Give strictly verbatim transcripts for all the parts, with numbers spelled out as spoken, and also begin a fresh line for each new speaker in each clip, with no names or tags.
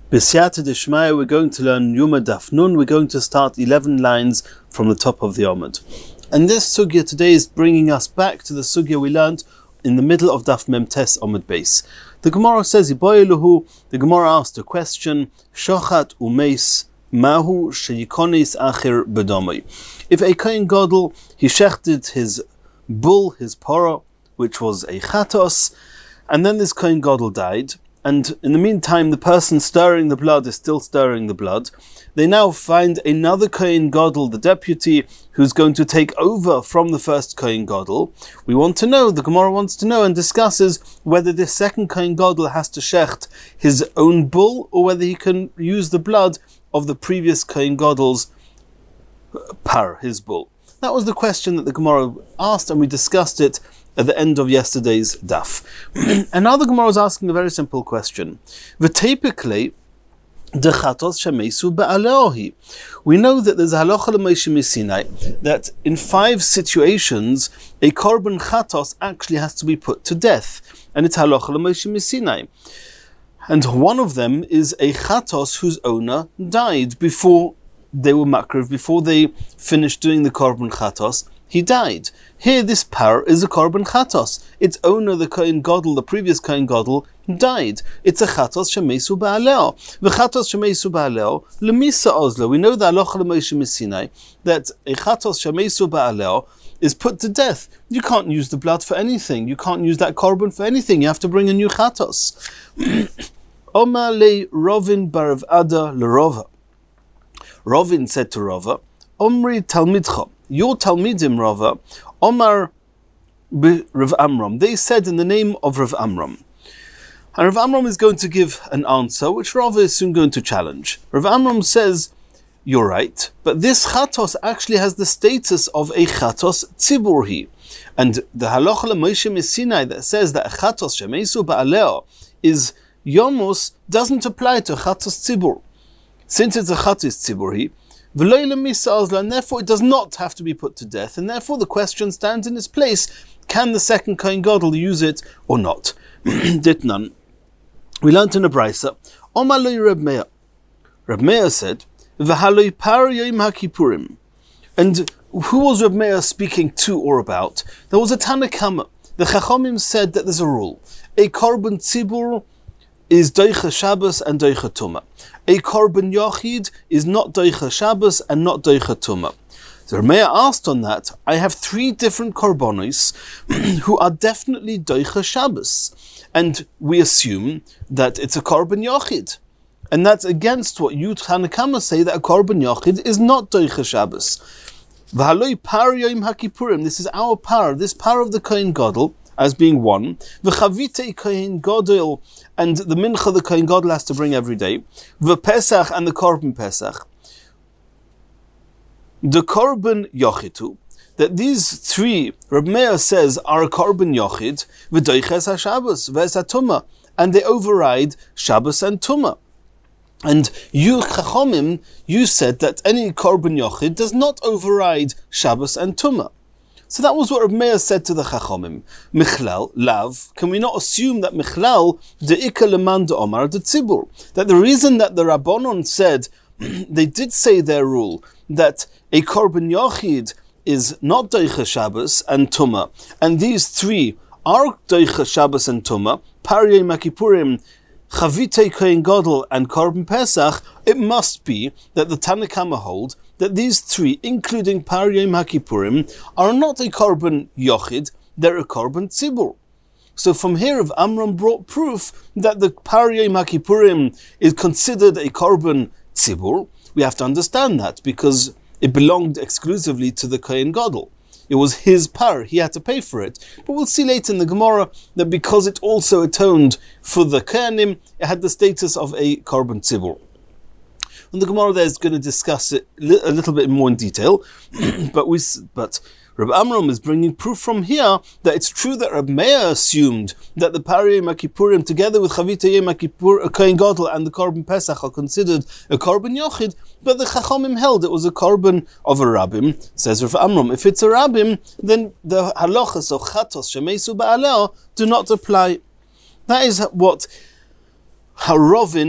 B'siyata d'shmaya, we're going to learn Yuma Daf Nun. We're going to start eleven lines from the top of the Amud. And this sugya today is bringing us back to the sugya we learned in the middle of Daf Mem Tes Amud Beis. The Gemara says, Iboyeluhu, the Gemara asked a question, Shochat umeis mahu sheyikonis achir bedomai. If a Kohen Gadol, he shechted his bull, his parah, which was a chatos, and then this Kohen Gadol died, and in the meantime the person stirring the blood is still stirring the blood, they now find another Kohen Gadol, the deputy, who's going to take over from the first Kohen Gadol. We want to know, the Gemara wants to know and discusses whether this second Kohen Gadol has to shecht his own bull, or whether he can use the blood of the previous Kohen Gadol's par, his bull. That was the question that the Gemara asked, and we discussed it at the end of yesterday's daf. And now the Gemara is asking a very simple question. V'typically, the chatos shemesu be'aleohi. We know that there's a halacha l'Moshe Misinai that in five situations a korban chatos actually has to be put to death, and it's halacha l'Moshe Misinai. And one of them is a chatos whose owner died before they were makriv, before they finished doing the korban chatos. He died. Here, this par is a korban chatos. Its owner, the Kohen Gadol, the previous Kohen Gadol, died. It's a chatos shemesu ba'aleo. V'chatos shemesu ba'aleo lemisa ozlo. We know that halacha l'Moshe Misinai that a chatos shemesu ba'aleo is put to death. You can't use the blood for anything. You can't use that korban for anything. You have to bring a new chatos. Omar le Rovin barav Ada l'Rova. Rovin said to Rova, Omri talmidcha, your talmidim, Rava, Omar Rav Amram. They said in the name of Rav Amram. And Rav Amram is going to give an answer, which Rava is soon going to challenge. Rav Amram says, you're right, but this chatos actually has the status of a chatos tziburhi. And the halacha l'Moshe Misinai that says that a chatos shemesu ba'aleo is yomus doesn't apply to chatos tzibur. Since it's a chatos tziburhi, and therefore it does not have to be put to death, and therefore the question stands in its place: can the second Kohen Gadol use it or not? Ditnan. We learned in a brisa. Omaloi Reb Meir. Reb Meir said, "V'haloi par yom haKippurim." And who was Reb Meir speaking to or about? There was a Tana Kama. The Chachamim said that there's a rule: a korban tzibur is doicha Shabbos and doicha Tumah. A korban yochid is not doicha Shabbos and not doicha Tumah. So Meir asked on that, I have three different korbanos who are definitely doicha Shabbos, and we assume that it's a korban yochid. And that's against what you Tana Kama say, that a korban yochid is not doicha Shabbos. V'haloi par yom haKippurim. This is our par, this par of the Kohen Gadol, as being one. V'chavitei Kohen Gadol, and the mincha the Kohen Gadol has to bring every day. V'pesach, and the korban Pesach. The korban yochitu, that these three, Reb Meir says, are a korban yochid, v'doiches ha-Shabbos, v'es ha-Tumah, and they override Shabbos and Tumah. And you, Chachomim, you said that any korban yochid does not override Shabbos and Tumah. So that was what Reb Meir said to the Chachomim. Michlal, lav, can we not assume that Michlal, de ikka leman de omar de tzibur, that the reason that the Rabbanon said, they did say their rule, that a korban yochid is not doicha Shabbos and Tumah, and these three are doicha Shabbos and Tumah, par yom haKippurim, Chavitei Kohen Gadol, and korban Pesach, it must be that the Tana Kama hold that these three, including par yom haKippurim, are not a korban yochid, they're a korban tzibur. So from here, Rav Amram brought proof that the par yom haKippurim is considered a korban tzibur. We have to understand that because it belonged exclusively to the Kohen Gadol. It was his par, he had to pay for it. But we'll see later in the Gemara that because it also atoned for the Kohanim, it had the status of a korban tzibur. And the Gemara there is going to discuss it a little bit more in detail. but we, but Reb Amram is bringing proof from here that it's true that Reb Meir assumed that the par yom haKippurim, together with Chavitei Yom Kippur, Kohen Gadol, and the korban Pesach, are considered a korban yochid. But the Chachamim held it was a korban of a rabbim. Says Rav Amram, if it's a rabbim, then the halachas of chatos shemesu ba'aleo do not apply. That is what Harovin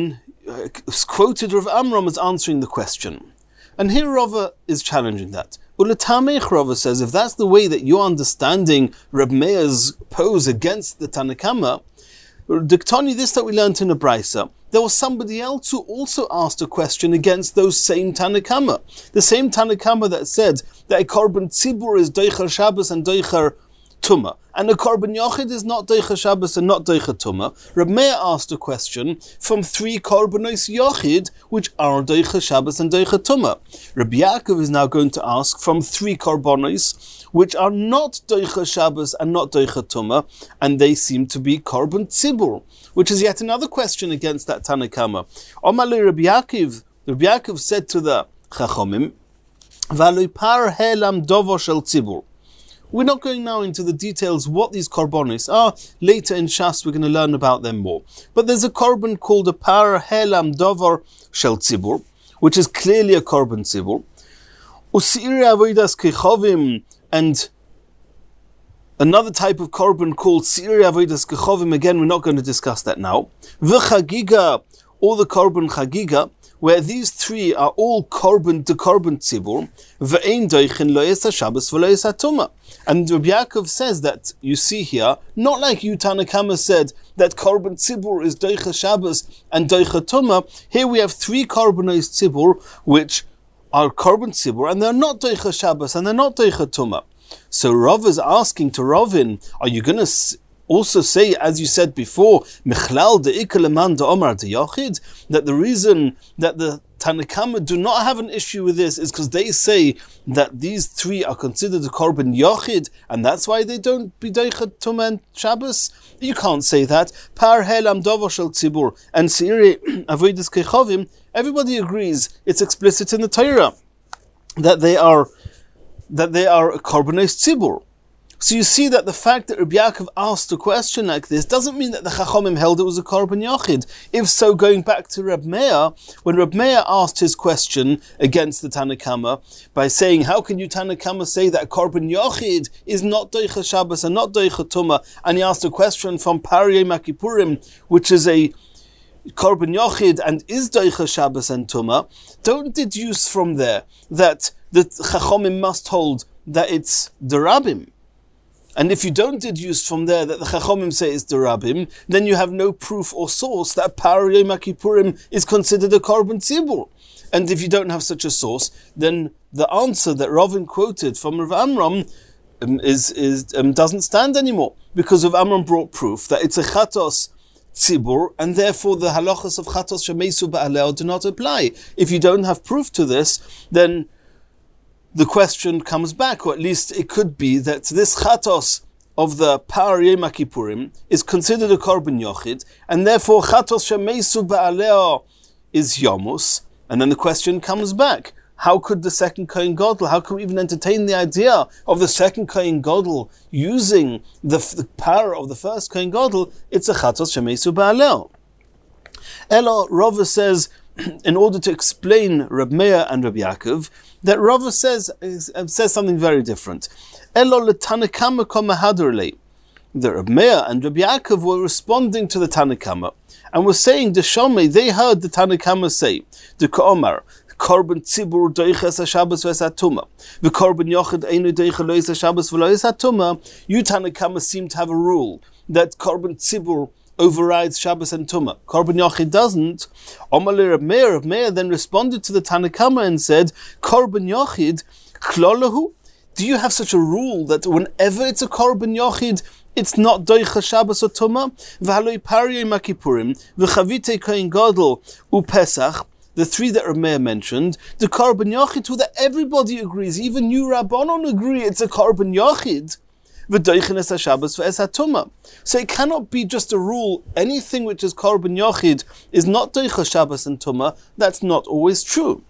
uh, quoted Rav Amram as answering the question. And here Rava is challenging that. Uletamech, Rava says, if that's the way that you're understanding Reb Meir's pose against the Tanna Kama, Diktani, this that we learned in a Brisa, there was somebody else who also asked a question against those same Tanna Kama. The same Tanna Kama that said that a Korban Tzibur is Doicher Shabbos and Doicher Tumah, and a Korban Yochid is not Doicher Shabbos and not Doicher Tumah. Reb Meir asked a question from three Korbanos Yochid, which are Doicher Shabbos and Doicher Tumah. Rabbi Yaakov is now going to ask from three Korbanos, which are not Doicher Shabbos and not Doicher Tumah, and they seem to be Korban Tzibur, which is yet another question against that Tanna Kama. Omale Rabbi Yaakov, Rabbi Yaakov said to the Chachomim, V'aloi par helam dovo shel Tzibur. We're not going now into the details what these korbanos are. Later in Shas we're going to learn about them more. But there's a korban called a par helam dovar shel tzibur, which is clearly a korban tzibur. Usiiri avodas kechovim, and another type of korban called siiri avodas kechovim. Again, we're not going to discuss that now. V'chagiga, or the korban chagiga, where these three are all korban to korban tzibur, ve'ein doichin lo yesa Shabbos v'lo yesa Tumah. And Rabbi Yaakov says that, you see here, not like you Tanna Kama said that korban tzibur is doicha Shabbos and doicha Tumah. Here we have three korbanos tzibur which are korban tzibur and they're not doicha Shabbos and they're not doicha Tumah. So Rav is asking to Ravin, are you going to also say, as you said before, Michlal de'ikar leman de'omar de'yochid, that the reason that the Tanna Kama do not have an issue with this is because they say that these three are considered a korban yochid, and that's why they don't be doichet Tumah and Shabbos? You can't say that. Par helam dovo shel tzibur and siiri avodas kechovim, everybody agrees it's explicit in the Torah that they are that they are a korbanos tzibur. So you see that the fact that Rabbi Yaakov asked a question like this doesn't mean that the Chachomim held it was a Korban Yochid. If so, going back to Reb Meir, when Reb Meir asked his question against the Tanna Kama by saying, how can you Tanna Kama say that a Korban Yochid is not Doicha Shabbos and not Doicha Tumah? And he asked a question from Pariyei Makipurim, which is a Korban Yochid and is Doicha Shabbos and Tumah. Don't deduce from there that the Chachomim must hold that it's Derabim. And if you don't deduce from there that the Chachomim say it's Derabim, then you have no proof or source that Pariyei Makipurim is considered a Korban Tzibur. And if you don't have such a source, then the answer that Ravin quoted from Rav Amram um, is, is, um, doesn't stand anymore, because Rav Amram brought proof that it's a Chatos Tzibur, and therefore the halachas of Chatos Shemeisu Ba'aleo do not apply. If you don't have proof to this, then the question comes back, or at least it could be that this chatos of the Pariyei Makipurim is considered a korban yochid, and therefore chatos shemeisu ba'aleo is yomus. And then the question comes back: how could the second Kohen Gadol? How can we even entertain the idea of the second Kohen Gadol using the, the power of the first Kohen Gadol? It's a chatos shemeisu ba'aleo. Elo Rava says, in order to explain Reb Meir and Reb Yaakov, that Rava says says something very different. Elo leTanna Kama kama haderle. The Reb Meir and Reb Yaakov were responding to the Tanna Kama and were saying, the Shomei, they heard the Tanna Kama say, the Ka'omar, korban tzibur doiches Shabbos v'es Tumah, the korban yochid einu doiches lo yis Shabbos v'lo yis Tumah. You Tanna Kama seem to have a rule that korban tzibur overrides Shabbos and Tumah. Korban Yochid doesn't. Omale Reb Meir, Reb Meir then responded to the Tanna Kama and said, Korban Yochid, klolahu? Do you have such a rule that whenever it's a Korban Yochid, it's not Doicha Shabbos or Tumah? V'haloi Pariyei Makipurim, v'chavitei Kohen Gadol, u'Pesach, the three that Reb Meir mentioned, the Korban Yochid, who that everybody agrees, even you Rabbanon agree it's a Korban Yochid. So it cannot be just a rule, anything which is Korban Yochid is not Doicha Shabbos and Tumah. That's not always true.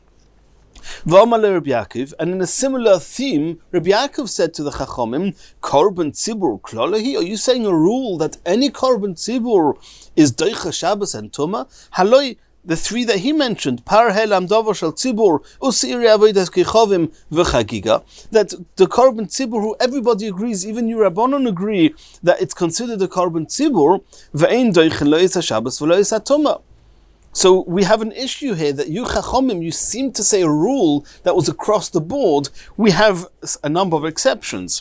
And in a similar theme, Rabbi Yaakov said to the Chachomim, Korban Tzibur Klolahi, are you saying a rule that any Korban Tzibur is Doicha Shabbos and Tumah? Haloi, the three that he mentioned, Par Helam Dovo Shel Tzibur, Usiiri Avodas Kechovim V'Chagiga, that the Korban Tzibur, who everybody agrees, even you Rabbanon agree, that it's considered a Korban Tzibur, V'ein Doichin Lo Yis HaShabbos V'lo Yis HaTumah. So we have an issue here that you Chachomim, you seem to say a rule that was across the board. We have a number of exceptions.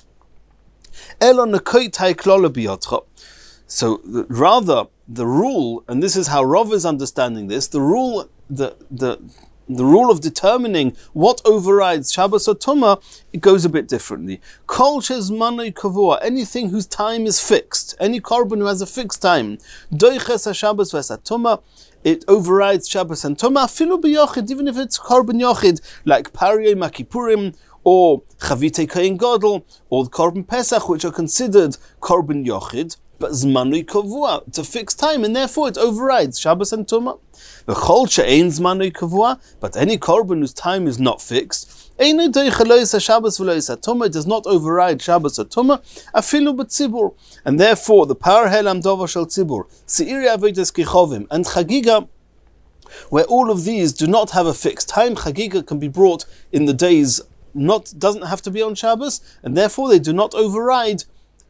So rather, the rule, and this is how Rav is understanding this, the rule, the the the rule of determining what overrides Shabbos or Tumah, it goes a bit differently. Kol shezmanoi kavua, anything whose time is fixed, any korban who has a fixed time, doiches haShabbos v'haTumah, it overrides Shabbos and Tumah, afilu b'yochid, even if it's korban yochid, like Pariyei Makipurim, or Chavitei Kohen Gadol, or the korban Pesach, which are considered korban yochid, but zmanui kavua, it's a fixed time, and therefore it overrides Shabbos and Tumah. V'chol she'ein zmanui kavua, but any korban whose time is not fixed, eino doicha lo yisa Shabbos v'lo yisa Tumah, it does not override Shabbos or Tumah, afilu b'tzibur, and therefore the par helam dova shel tzibur, se'iri avodas kichovim, and chagiga, where all of these do not have a fixed time, chagiga can be brought in the days, not doesn't have to be on Shabbos, and therefore they do not override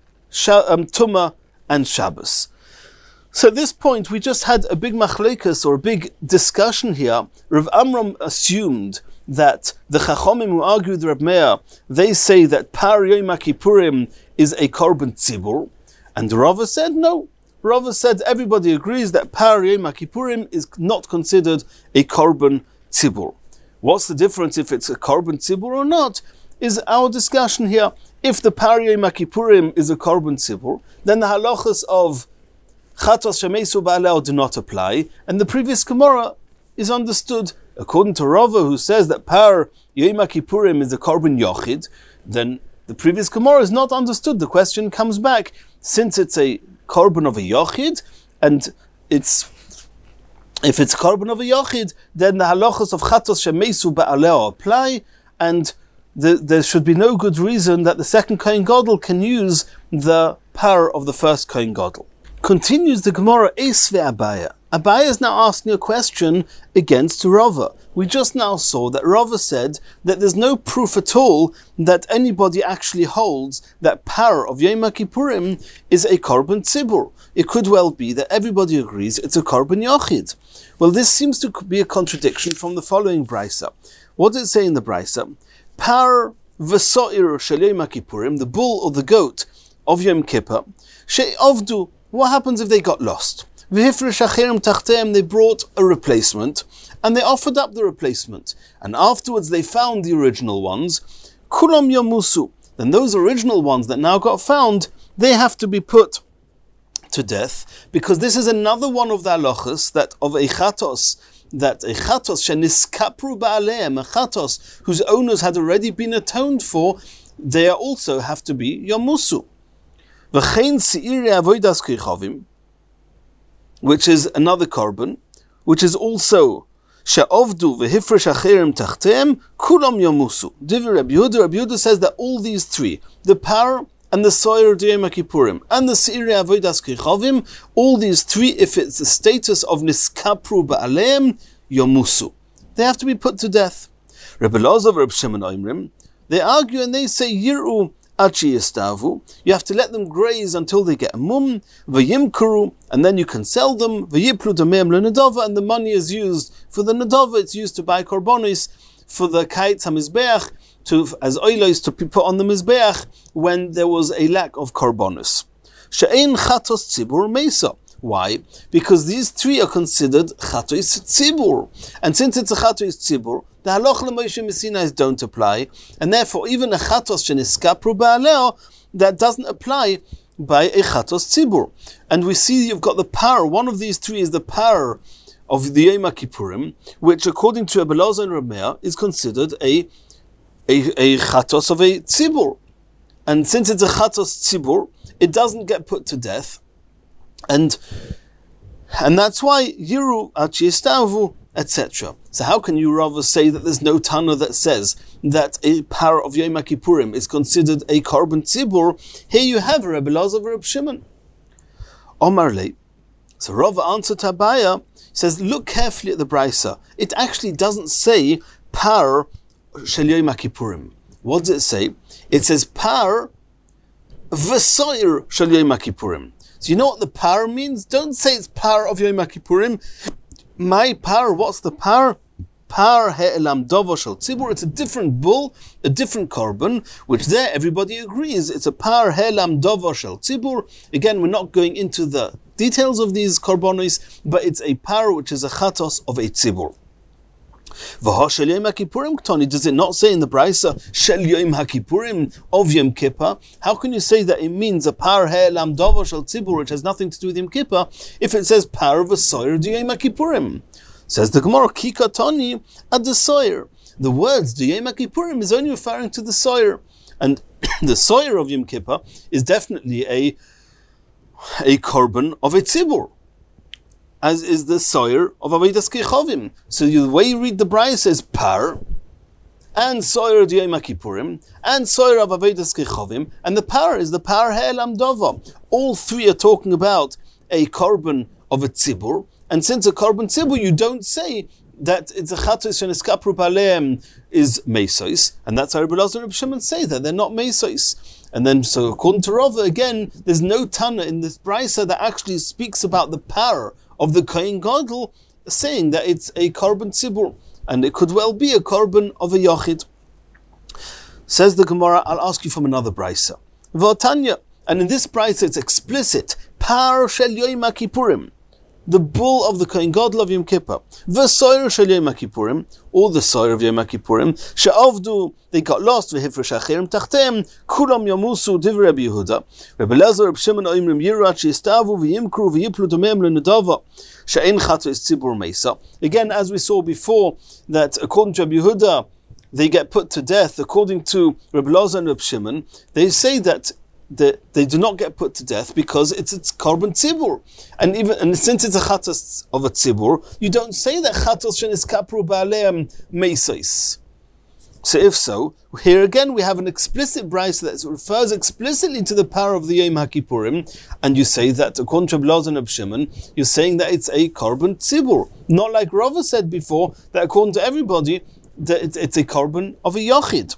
um, Tumah and Shabbos. So at this point, we just had a big machlekas, or a big discussion here. Rav Amram assumed that the Chachomim who argue with Reb Meir, they say that Par Yom Kippurim is a korban tzibur, and Rava said no. Rava said everybody agrees that Par Yom Kippurim is not considered a korban tzibur. What's the difference if it's a korban tzibur or not, is our discussion here. If the Par Yom Kippurim is a korban tzibur, then the halachas of Chatos Shemesu Ba'aleo do not apply, and the previous Gemara is understood. According to Rava, who says that Par Yom Kippurim is a korban yochid, then the previous Gemara is not understood. The question comes back, since it's a korban of a yochid, and it's if it's korban of a yochid, then the halachas of Chatos Shemesu Ba'aleo apply, and the, there should be no good reason that the second Kohen Gadol can use the power of the first Kohen Gadol. Continues the Gemara, Eis ve'Abaya. Abaya is now asking a question against Rava. We just now saw that Rava said that there's no proof at all that anybody actually holds that power of Yom Kippurim is a korban tzibur. It could well be that everybody agrees it's a korban yochid. Well, this seems to be a contradiction from the following brisa. What does it say in the brisa? Par v'so'ir shel Yom Kippurim, the bull or the goat of Yom Kippur, she'ovdu. What happens if they got lost? They brought a replacement, and they offered up the replacement, and afterwards they found the original ones. Kulam yamusu. Then those original ones that now got found, they have to be put to death, because this is another one of the halachas that of a chatos, that a chatos sheniskapru ba'aleim, a chatos whose owners had already been atoned for, they also have to be yamusu. Which is another korban, which is also she'ovdu v'hifresh acherim tachteim kulam yamusu. Divrei Rabbi Yehuda, Rabbi Yehuda says that all these three, the par and the soyer of Yom Kippurim and the seiri avodas kichavim, all these three, if it's the status of niskapru ba'aleim yamusu, they have to be put to death. Rabbi Elazar, Rabbi Shimon Oimrim, they argue and they say yiru. You have to let them graze until they get a mum, v'yimkuru, and then you can sell them, v'yiplu dameim le'nedava, and the money is used for the nedava. It's used to buy korbanos for the kaitz hamizbeach, to as oilos to be put on the mizbeach when there was a lack of korbanos. She'ein chatos tzibur mesa. Why? Because these three are considered chatos tzibur, and since it's a chatos tzibur, the halach l'Moshe Messinais don't apply, and therefore even a chatos sheniskapru ba'aleo, that doesn't apply by a chatos tzibur. And we see you've got the power. One of these three is the power of the Yom Kippurim, which according to Rabbi Elazar and Rabbi Meir is considered a a, a chatos of a tzibur. And since it's a chatos tzibur, it doesn't get put to death. And and that's why Yiru Achiestavu, et cetera. So how can you rather say that there's no Tana that says that a power of Yom Kippurim is considered a korban tzibur? Here you have Rabbi Elazar Rabbi Shimon. Omar le. So Rava answered to Abaya, says, look carefully at the brisa. It actually doesn't say par shel Yom Kippurim. What does it say? It says par v'soir shel Yom Kippurim. So you know what the par means? Don't say it's par of Yom Kippurim. My power, what's the power? Par he'elam dovo shel tzibur. It's a different bull, a different korban, which there everybody agrees it's a par he'elam dovo shel tzibur. Again, we're not going into the details of these korbanos, but it's a par which is a chatos of a tzibur. Does it not say in the Brisa Shel Yom HaKippurim of Yom Kippur? How can you say that it means a par he'elam dovo shel tzibur, which has nothing to do with Yom Kippur, if it says par of a soyer de Yom HaKippurim? Says the Gemara, Ki katani ad the soyer. The words de Yom HaKippurim is only referring to the soyer, and the soyer of Yom Kippur is definitely a a korban of a tzibur, as is the soyer of Avodas Kechavim. So the way you read the Brayah says par, and soyer de Yom HaKippurim, and soyer of Avodas Kechavim, and the par is the par he'elam dovo. All three are talking about a korban of a tzibur, and since a korban tzibur, you don't say that it's a chatos sheniskapru b'aleim is mesos, and that's how Rabbi Elazar and Rabbi Shimon say that they're not mesos. And then, so according to Rava, again, there's no Tana in this Brisa that actually speaks about the power of the Kohen Gadol, saying that it's a korban tzibur, and it could well be a korban of a yachid. Says the Gemara, I'll ask you from another Brisa. V'atanya, and in this Brisa it's explicit, par shel Yom HaKippurim, the bull of the Kohen Gadol of Yom Kippur, v'soyer shel Yom HaKippurim, or the soyer of Yom HaKippurim, she'avdu, they got lost, v'hifresh achirim tachtem, kulam yamusu divrei Rabbi Yehuda, Rabbi Elazar, Rabbi Shimon, oimrim yirat, she'estavu, v'yimkru, v'yiplu domeim l'nedava, she'ein chatos tzibur meisa. Again, as we saw before, that according to Rabbi Yehuda, they get put to death. According to Rabbi Elazar and Rabbi Shimon, they say that They, they do not get put to death because it's it's korban tzibur, and even and since it's a chatos of a tzibur, you don't say that chatos sheniskapru ba'aleim mesos. So if so, here again we have an explicit brayso that refers explicitly to the power of the Yom HaKippurim, and you say that according to Rabbi Elazar and Rabbi Shimon, you're saying that it's a korban tzibur, not like Rava said before that according to everybody that it's, it's a korban of a yachid.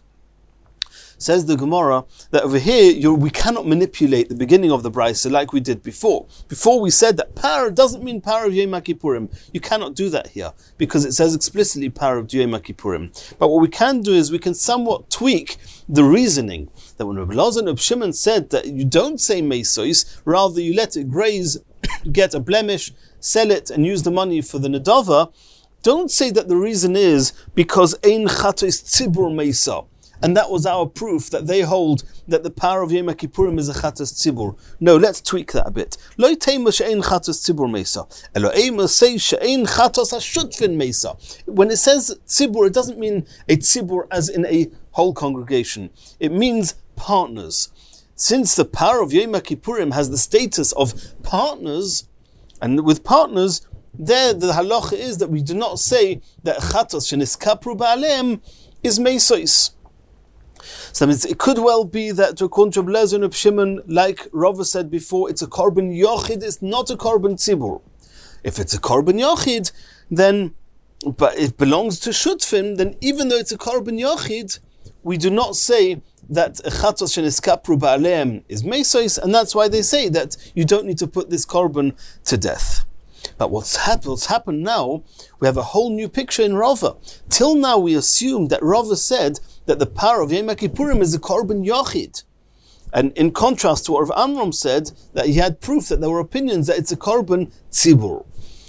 Says the Gemara that over here you're, we cannot manipulate the beginning of the Brisa like we did before. Before we said that par doesn't mean par of Yom HaKippurim. You cannot do that here because it says explicitly par of Yom HaKippurim. But what we can do is we can somewhat tweak the reasoning that when Rabbi Elazar and Rabbi Shimon said that you don't say mesos, rather you let it graze, get a blemish, sell it and use the money for the nedava. Don't say that the reason is because ein chatos tzibur meisa. And that was our proof that they hold that the power of Yom HaKippurim is a chatos tzibur. No, let's tweak that a bit. Lo teima she'ein chatos tzibur meisa. Eloheima say she'ein chatos hashutfin meisa. When it says tzibur, it doesn't mean a tzibur as in a whole congregation. It means partners. Since the power of Yom HaKippurim has the status of partners, and with partners, there the halacha is that we do not say that chatos sheniskapru ba'aleim is mesos. So that means it could well be that to according to Rabbi Elazar and Rabbi Shimon, like Rava said before, it's a korban yochid, it's not a korban tzibur. If it's a korban yochid, then, but it belongs to shutfim, then even though it's a korban yochid, we do not say that chatos sheniskapru ba'aleim is mesos, and that's why they say that you don't need to put this korban to death. But what's happened, what's happened now, we have a whole new picture in Rava. Till now we assumed that Rava said that the power of Yom HaKippurim is a korban yachid. And in contrast to what Rav Amram said, that he had proof that there were opinions that it's a korban tzibur.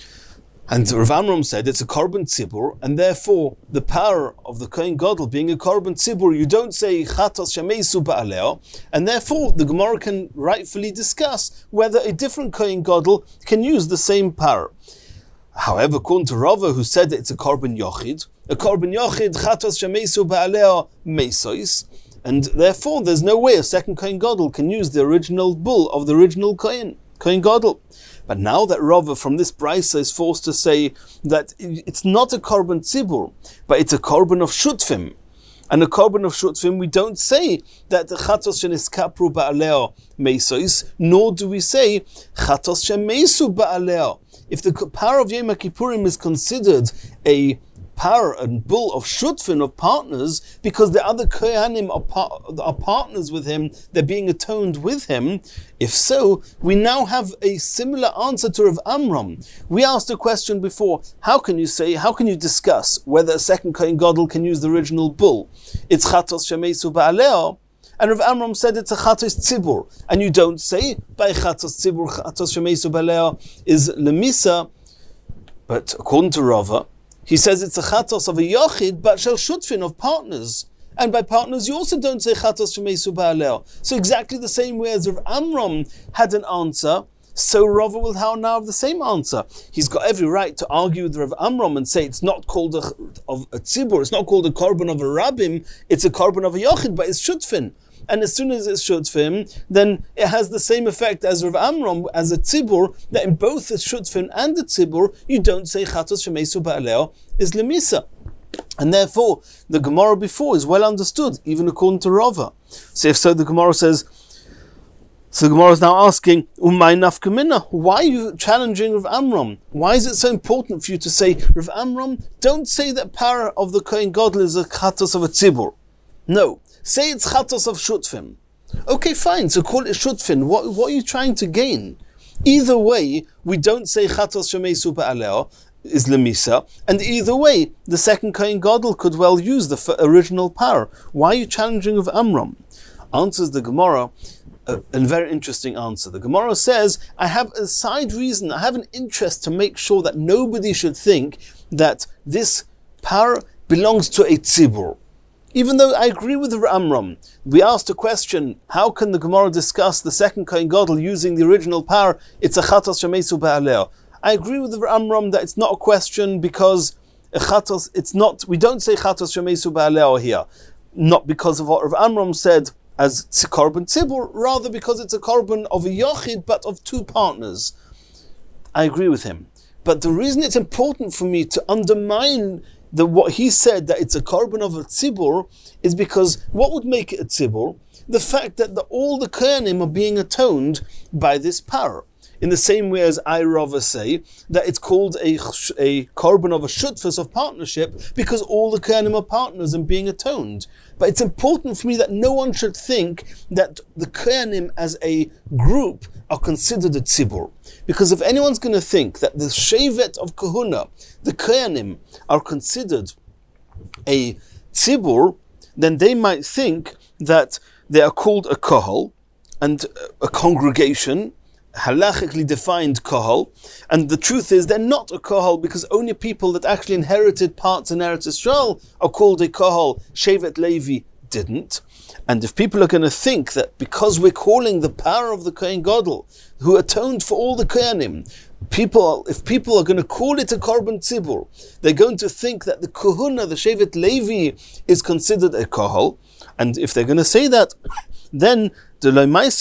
And Rav Amram said it's a korban tzibur, and therefore the power of the Kohen Gadol being a korban tzibur, you don't say chatos shemeisu ba'aleo, and therefore the Gemara can rightfully discuss whether a different Kohen Gadol can use the same power. However, according to Rava, who said that it's a korban yochid, a korban yochid chatos shemeisu ba'aleo mesos, and therefore there's no way a second Kohen Gadol can use the original bull of the original Kohen, Kohen Gadol. But now that Rava from this Brisa is forced to say that it's not a korban tzibur, but it's a korban of shutfim. And a korban of shutfim, we don't say that the chatos sheniskapru ba'aleo mesos, nor do we say chatos shemeisu ba'aleo. If the power of Yom HaKippurim is considered a par and bull of shutfin, of partners, because the other kohanim are, par- are partners with him, they're being atoned with him. If so, we now have a similar answer to Rav Amram. We asked a question before, how can you say, how can you discuss whether a second kohen gadol can use the original bull? It's chatos shemeisu ba'aleo, and Rav Amram said it's a chatos tzibur, and you don't say by chatos tzibur, chatos shemeisu ba'aleo is lemisa, but according to Rava, he says it's a chatos of a yochid, but shel shutfin, of partners. And by partners, you also don't say chatos shemeisu ba'aleo. So exactly the same way as Rav Amram had an answer, so Rava will now have the same answer. He's got every right to argue with Rav Amram and say it's not called a, of a tzibur, it's not called a korban of a rabbim, it's a korban of a yochid, but it's shutfin. And as soon as it's shutfin, then it has the same effect as Rav Amram, as a tzibur, that in both the shutfin and the tzibur, you don't say chatos shemeisu ba'aleo is lemisa. And therefore, the Gemara before is well understood, even according to Rava. So if so, the Gemara says, so the Gemara is now asking, Umay nafka minna, why are you challenging Rav Amram? Why is it so important for you to say, Rav Amram, don't say that power of the kohen gadol is a chatos of a tzibur. No, say it's chatos of shutfin. Okay, fine, so call it shutfin. What, what are you trying to gain? Either way, we don't say chatos shemeisu ba'aleo is lemisa, and either way, the second kohen gadol could well use the f- original power. Why are you challenging of Amram? Answers the Gemara, a, a very interesting answer. The Gemara says, I have a side reason, I have an interest to make sure that nobody should think that this power belongs to a tzibur. Even though I agree with Amram, we asked a question, how can the Gemara discuss the second kohen gadol using the original power? It's a chatos shemeisu ba'aleo. I agree with Amram that it's not a question because a chatos, it's not, we don't say chatos shemeisu ba'aleo here. Not because of what Rav Amram said as korban tzibur, rather because it's a korban of a yochid, but of two partners. I agree with him. But the reason it's important for me to undermine the, what he said, that it's a korban of a tzibur, is because what would make it a tzibur? The fact that the, all the kohanim are being atoned by this power. In the same way as I, Rava, say that it's called a, a korban of a shutfus, of partnership, because all the kohanim are partners and being atoned. But it's important for me that no one should think that the kohanim as a group are considered a tzibur. Because if anyone's going to think that the shevet of kahuna, the kohanim, are considered a tzibur, then they might think that they are called a kohol, and a congregation, halachically defined kohol, and the truth is they're not a kohol, because only people that actually inherited parts in Eretz Yisrael are called a kohol. Shevet Levi didn't. And if people are going to think that because we're calling the power of the kohen gadol, who atoned for all the kohanim, people, if people are going to call it a korban tzibur, they're going to think that the kohuna, the Shevet Levi, is considered a kohol. And if they're going to say that, then there's a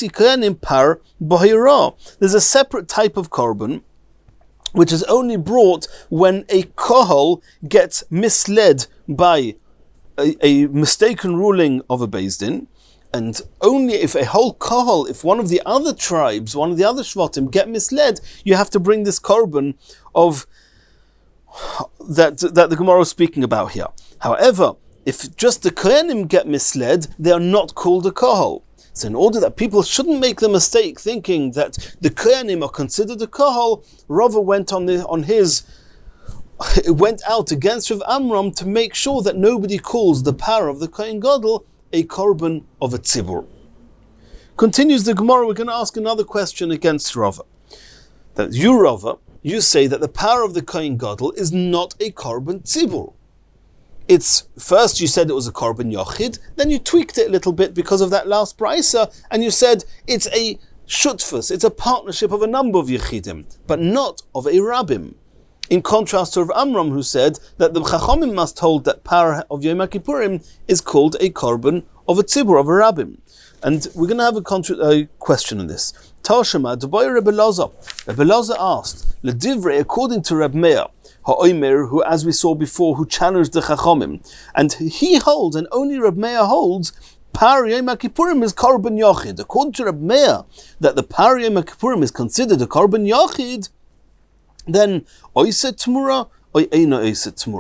separate type of korban which is only brought when a kohol gets misled by a, a mistaken ruling of a Beis Din, and only if a whole kohol, if one of the other tribes, one of the other shvatim get misled, you have to bring this korban of that that the Gemara is speaking about here. However, if just the kohanim get misled, they are not called a kohol. So in order that people shouldn't make the mistake thinking that the kohanim are considered a kohol, Rava went on the, on his went out against Rav Amram to make sure that nobody calls the power of the kohen gadol a korban of a tzibur. Continues the Gemara, we're going to ask another question against Rava. That you, Rava, you say that the power of the kohen gadol is not a korban tzibur. It's, first you said it was a korban yochid, then you tweaked it a little bit because of that last brisa, and you said it's a shutfus, it's a partnership of a number of yechidim, but not of a rabbim. In contrast to Rav Amram, who said that the Chachamim must hold that power of Yom Kippurim is called a korban of a tzibur, of a rabbim. And we're going to have a, contra- a question on this. Tashema, Dubai Rebbe Loza. Rebbe Loza asked, Ledivrei, according to Reb Meir, Ha'omer, who, as we saw before, who challenged the Chachamim, and he holds, and only Reb Meir holds, Par Yom Kippurim is korban yochid. According to Reb Meir, that the Par Yom Kippurim is considered a korban yochid, then oiset tmura, or eino oiset tmura.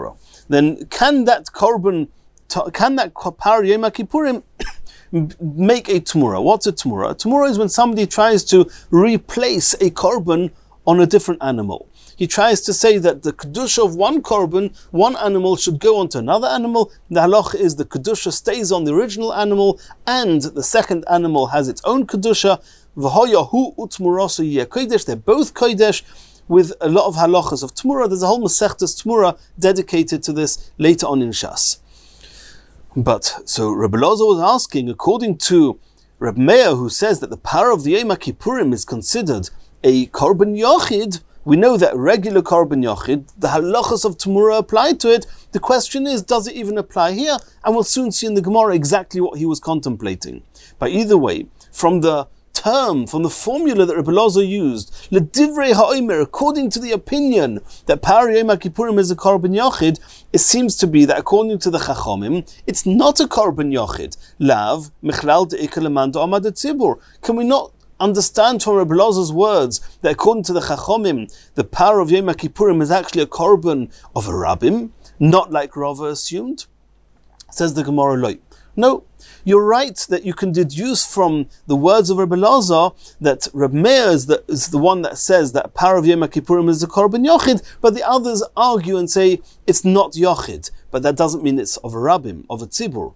then can that korban, can that par Yom Kippurim make a tmura? What's a tmura? A tmura is when somebody tries to replace a korban on a different animal. He tries to say that the kedusha of one korban, one animal, should go on to another animal. The halacha is the kedusha stays on the original animal, and the second animal has its own kedusha. V'hoyahu utmurasu yeh kodesh. They're both kodesh, with a lot of halachas of tmura. There's a whole masechtas tmura dedicated to this later on in Shas. But so Rabbi Elazar was asking, according to Reb Meir, who says that the power of the Yom Kippurim is considered a korban yochid. We know that regular korban yochid, the halachas of Tamura apply to it. The question is, does it even apply here? And we'll soon see in the Gemara exactly what he was contemplating. But either way, from the term, from the formula that Rabbi Elazar used, L'divrei ha'omer, according to the opinion that Par Yom Kippurim is a korban yochid, it seems to be that according to the Chachomim, it's not a korban yochid. Lav michlal de'ikar leman da'amad tzibur. Can we not understand from Rabbi Elazar's words that according to the Chachomim, the power of Yom Kippurim is actually a korban of a rabbim, not like Rava assumed? Says the Gemara Loi. No, you're right that you can deduce from the words of Rabbi Elazar that Reb Meir is the, is the one that says that power of Yom Kippurim is a korban yochid, but the others argue and say it's not yochid, but that doesn't mean it's of a rabbim, of a tzibur.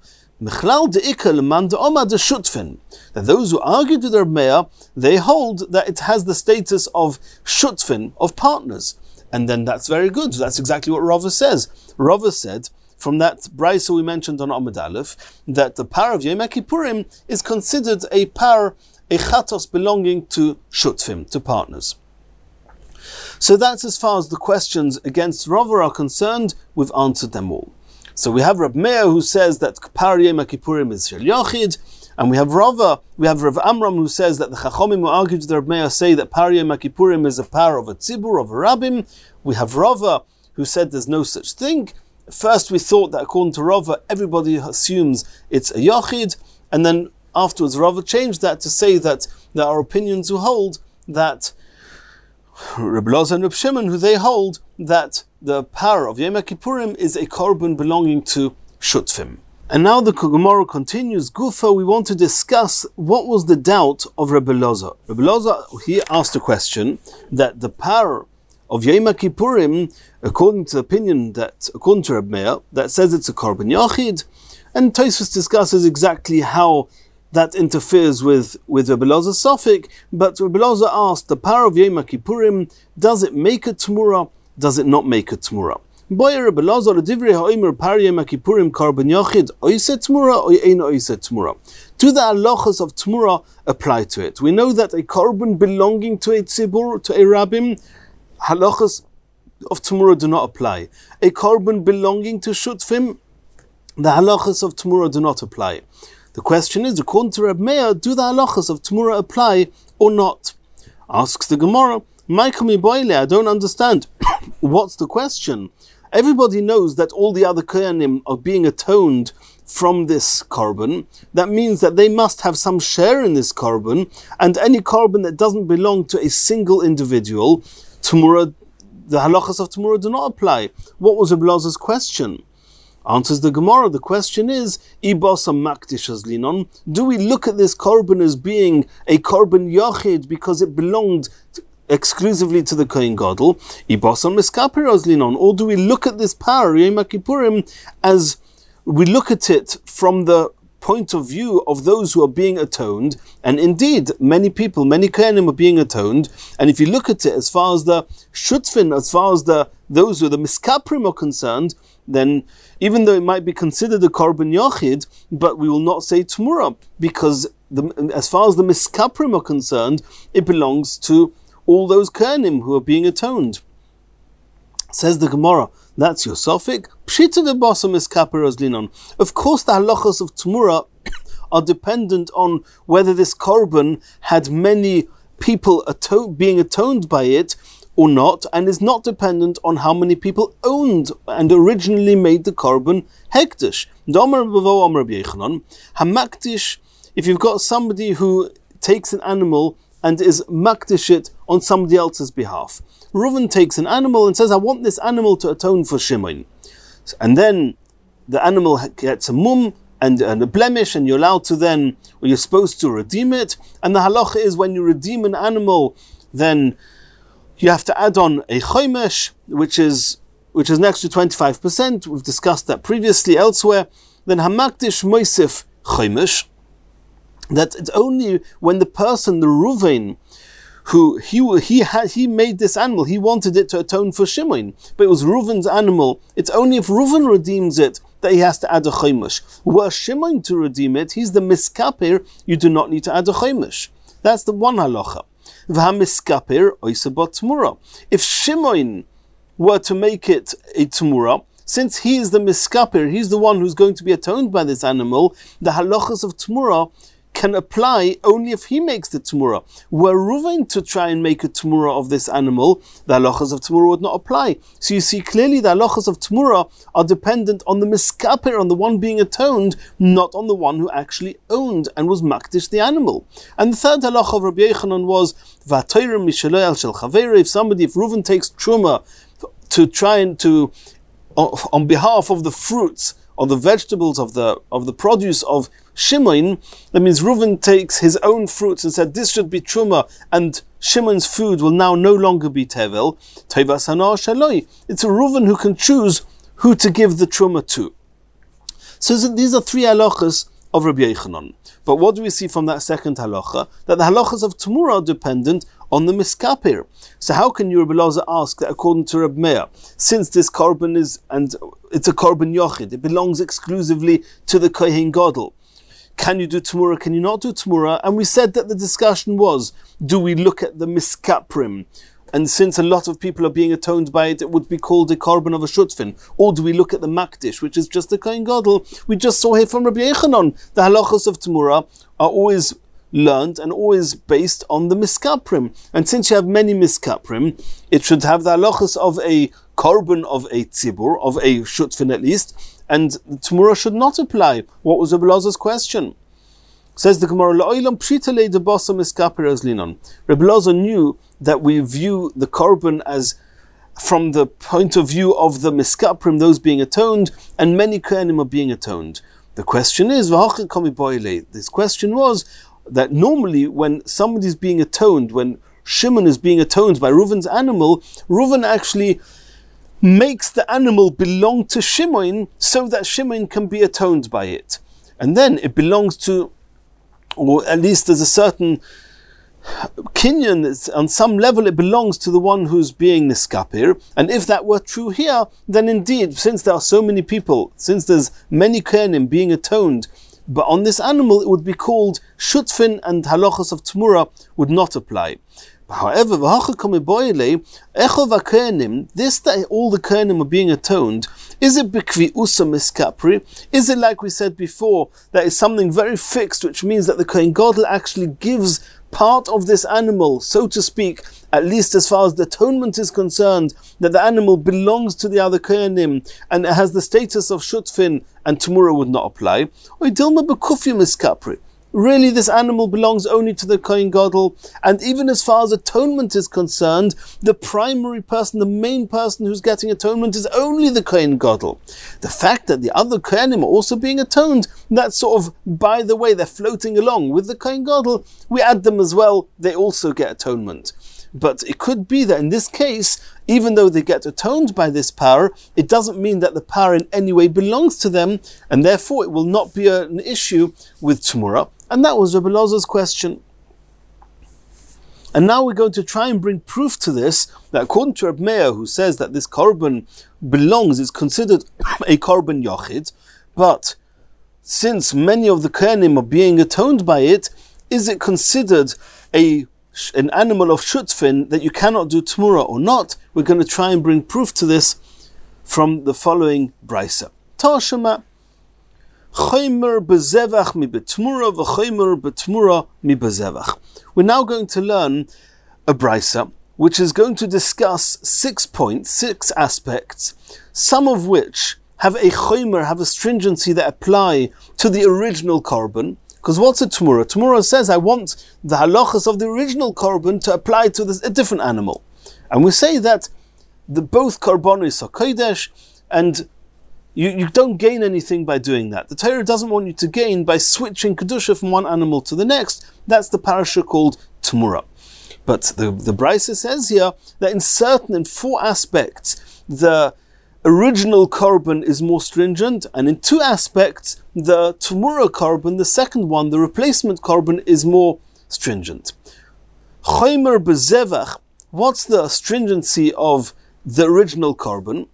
That those who argued with Reb Meir, they hold that it has the status of shutfin, of partners. And then that's very good. That's exactly what Rava says. Rava said, from that brisa we mentioned on Amud Aleph, that the power of Yom Kippurim is considered a power, a chatos belonging to shutfim, to partners. So that's as far as the questions against Rava are concerned. We've answered them all. So we have Reb Meir who says that Par Yom Kippurim is Shel Yochid, and we have Rava, we have Rav Amram who says that the Chachomim who argued with Reb Meir say that Par Yom Kippurim is a power of a tzibur, of a rabbim. We have Rava who said there's no such thing. First we thought that according to Rava, everybody assumes it's a Yochid, and then afterwards Rava changed that to say that there are opinions who hold that Reb Elazar and Reb Shimon, who they hold that the power of Yom Kippurim is a korban belonging to shutfim. And now the Gemara continues. Gufa, we want to discuss what was the doubt of Reb Elazar. Reb Elazar, he asked a question that the power of Yom Kippurim, according to the opinion that, according to Reb Meir, that says it's a korban yachid, and Tosfos discusses exactly how that interferes with, with Reb Elazar's suffix, but Reb Elazar asked, the power of Yom Kippurim, does it make a tmura? Does it not make a tmura? Boy, Reb Elazar, L'divrei ha'omer par Yom Kippurim korban yachid, oise tmura, or ein oise tmura. Do the halachas of tmura apply to it? We know that a korban belonging to a tzibur, to a rabbim, halachas of tmura do not apply. A korban belonging to shutfim, the halachas of tmura do not apply. The question is, according to Reb Meir, do the halachas of tmura apply or not? Asks the Gemara, Maikami Boile, I don't understand. What's the question? Everybody knows that all the other kohanim are being atoned from this korban. That means that they must have some share in this korban, and any korban that doesn't belong to a single individual, tmura, the halachas of tmura do not apply. What was Reb Elazar's question? Answers the Gemara. The question is, Ibasa makdish as linon. Do we look at this korban as being a korban yachid because it belonged to, exclusively to the Kohen Gadol? Ibasa miskaper as linon. Or do we look at this power, Yom Kippurim, as we look at it from the point of view of those who are being atoned? And indeed, many people, many kohanim are being atoned. And if you look at it as far as the shutfin, as far as the those who are the miskaprim are concerned, then even though it might be considered a korban yachid, but we will not say tmura, because the, as far as the miskaprim are concerned, it belongs to all those kohanim who are being atoned. Says the Gemara, that's your suffix. Pshita de basa miskaper as linon. Of course, the halachas of tmura are dependent on whether this korban had many people ato- being atoned by it or not, and is not dependent on how many people owned and originally made the korban hektish. Hamaktish, if you've got somebody who takes an animal and is maktish it on somebody else's behalf. Reuven takes an animal and says, I want this animal to atone for Shimon. and then the animal gets a mum and, and a blemish, and you're allowed to then, or you're supposed to redeem it. And the halacha is when you redeem an animal, then you have to add on a chomesh, which is which is next to twenty-five percent. We've discussed that previously elsewhere. Then hamakdish moisif chomesh, that it's only when the person, the Ruvain, who he he had he made this animal, he wanted it to atone for Shimon, but it was Reuven's animal. It's only if Reuven redeems it that he has to add a chomesh. Were Shimon to redeem it, he's the miskapir, you do not need to add a chomesh. That's the one halacha. V'hamiskapir oisabot tmura. If Shimon were to make it a tmura, since he is the miskapir, he's the one who's going to be atoned by this animal, the halachas of tmura can apply only if he makes the tmura. Were Reuven to try and make a tmura of this animal, the halachas of tmura would not apply. So you see clearly the halachas of tmura are dependent on the miskapir, on the one being atoned, not on the one who actually owned and was makdish the animal. And the third halacha of Rabbi Yochanan was v'atoyrem mishalei al shel chaveira. If somebody, if Reuven takes truma to try and to on behalf of the fruits or the vegetables of the of the produce of Shimon, that means Reuven takes his own fruits and said this should be truma, and Shimon's food will now no longer be tevel. Tevas hana shaloi. It's a Reuven who can choose who to give the truma to. So these are three halachas of Rabbi Yochanan. But what do we see from that second halacha? That the halachas of Tumura are dependent on the miskapir. So how can you, Rabbi Elazar, ask that according to Rabbi Meir, since this korban is, and it's a korban yochid, it belongs exclusively to the kohen gadol, can you do Tumura, can you not do Tumura? And we said that the discussion was, do we look at the miskaprim? And since a lot of people are being atoned by it, it would be called a korban of a shutfin. Or do we look at the makdish, which is just the kohen gadol? We just saw here from Rabbi Yochanan, the halachos of Tumura are always learned and always based on the miskaprim. And since you have many miskaprim, it should have the halachos of a korban of a tzibur, of a shutfin at least, and Tumura should not apply. What was Rabbi Elazar's question? Says the Gemara, La'olam pshitale de basa miskaper as linon. Rabbi Elazar knew that we view the korban as from the point of view of the miskaprim, those being atoned, and many kohanim are being atoned. The question is, this question was that normally when somebody is being atoned, when Shimon is being atoned by Reuven's animal, Reuven actually makes the animal belong to Shimon so that Shimon can be atoned by it. And then it belongs to, or at least there's a certain kinyan, on some level it belongs to the one who's being niskapir. And if that were true here, then indeed, since there are so many people, since there's many kohanim being atoned, but on this animal it would be called shutfin, and halachos of Tumura would not apply. However, this that all the kohanim are being atoned, is it b'kvi'usa miskapri? Is it like we said before, that is something very fixed, which means that the kohen gadol actually gives part of this animal, so to speak, at least as far as the atonement is concerned, that the animal belongs to the other kohanim and it has the status of shutfin, and Tumura would not apply? Or dilma b'kufi miskapri? Really, this animal belongs only to the kohen gadol, and even as far as atonement is concerned, the primary person, the main person who's getting atonement is only the kohen gadol. The fact that the other kohanim are also being atoned, that's sort of by the way, they're floating along with the kohen gadol, we add them as well, they also get atonement. But it could be that in this case, even though they get atoned by this power, it doesn't mean that the power in any way belongs to them, and therefore it will not be a, an issue with Tumura. And that was Rabbi Elazar's question. And now we're going to try and bring proof to this, that according to Rabbi Meir, who says that this korban belongs, is considered a korban yochid, but since many of the kohanim are being atoned by it, is it considered a an animal of shutfin that you cannot do Tumura or not? We're going to try and bring proof to this from the following brisa. Tashema chaymer bezevach mi betmura v'chaymer betmura mi bezevach. We're now going to learn a brisa which is going to discuss six points, six aspects, some of which have a chaymer, have a stringency that apply to the original korban. Because what's a Tumura? Tumura says, I want the halachas of the original korban to apply to this, a different animal. And we say that the both korbanos are kodesh, and You, you don't gain anything by doing that. The Torah doesn't want you to gain by switching Kedusha from one animal to the next. That's the parasha called Tmura. But the, the Brisa says here that in certain, in four aspects, the original korban is more stringent, and in two aspects, the Tmura korban, the second one, the replacement korban, is more stringent. Chomer bezevach, what's the stringency of the original korban?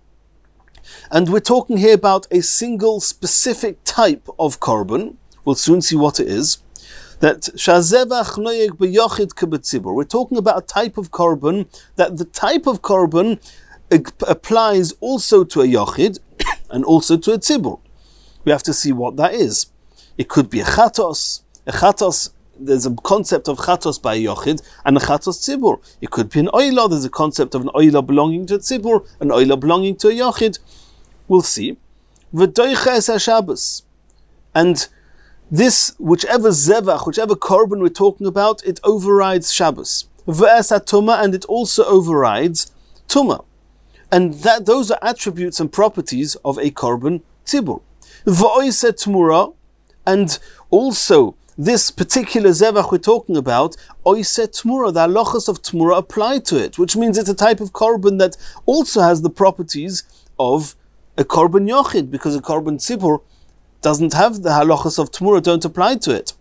And we're talking here about a single specific type of korban. We'll soon see what it is. That shazevach noyeg beyochid kebetzibur. We're talking about a type of korban that the type of korban applies also to a yochid and also to a tzibur. We have to see what that is. It could be a chatos. A chatos, there's a concept of chatos by a yochid and a chatos tzibur. It could be an oila. There's a concept of an oila belonging to a tzibur, an oila belonging to a yochid. We'll see. V'doicha es ha-Shabbos. And this, whichever zevach, whichever korban we're talking about, it overrides Shabbos. V'es ha-Tumah, and it also overrides Tumah. And that those are attributes and properties of a korban tzibur. V'oise Tmura, and also this particular zevach we're talking about, oise Tmura, the halachas of Tmura apply to it, which means it's a type of korban that also has the properties of a korban yochid, because a korban tzibur doesn't have the halachas of Tmura, don't apply to it.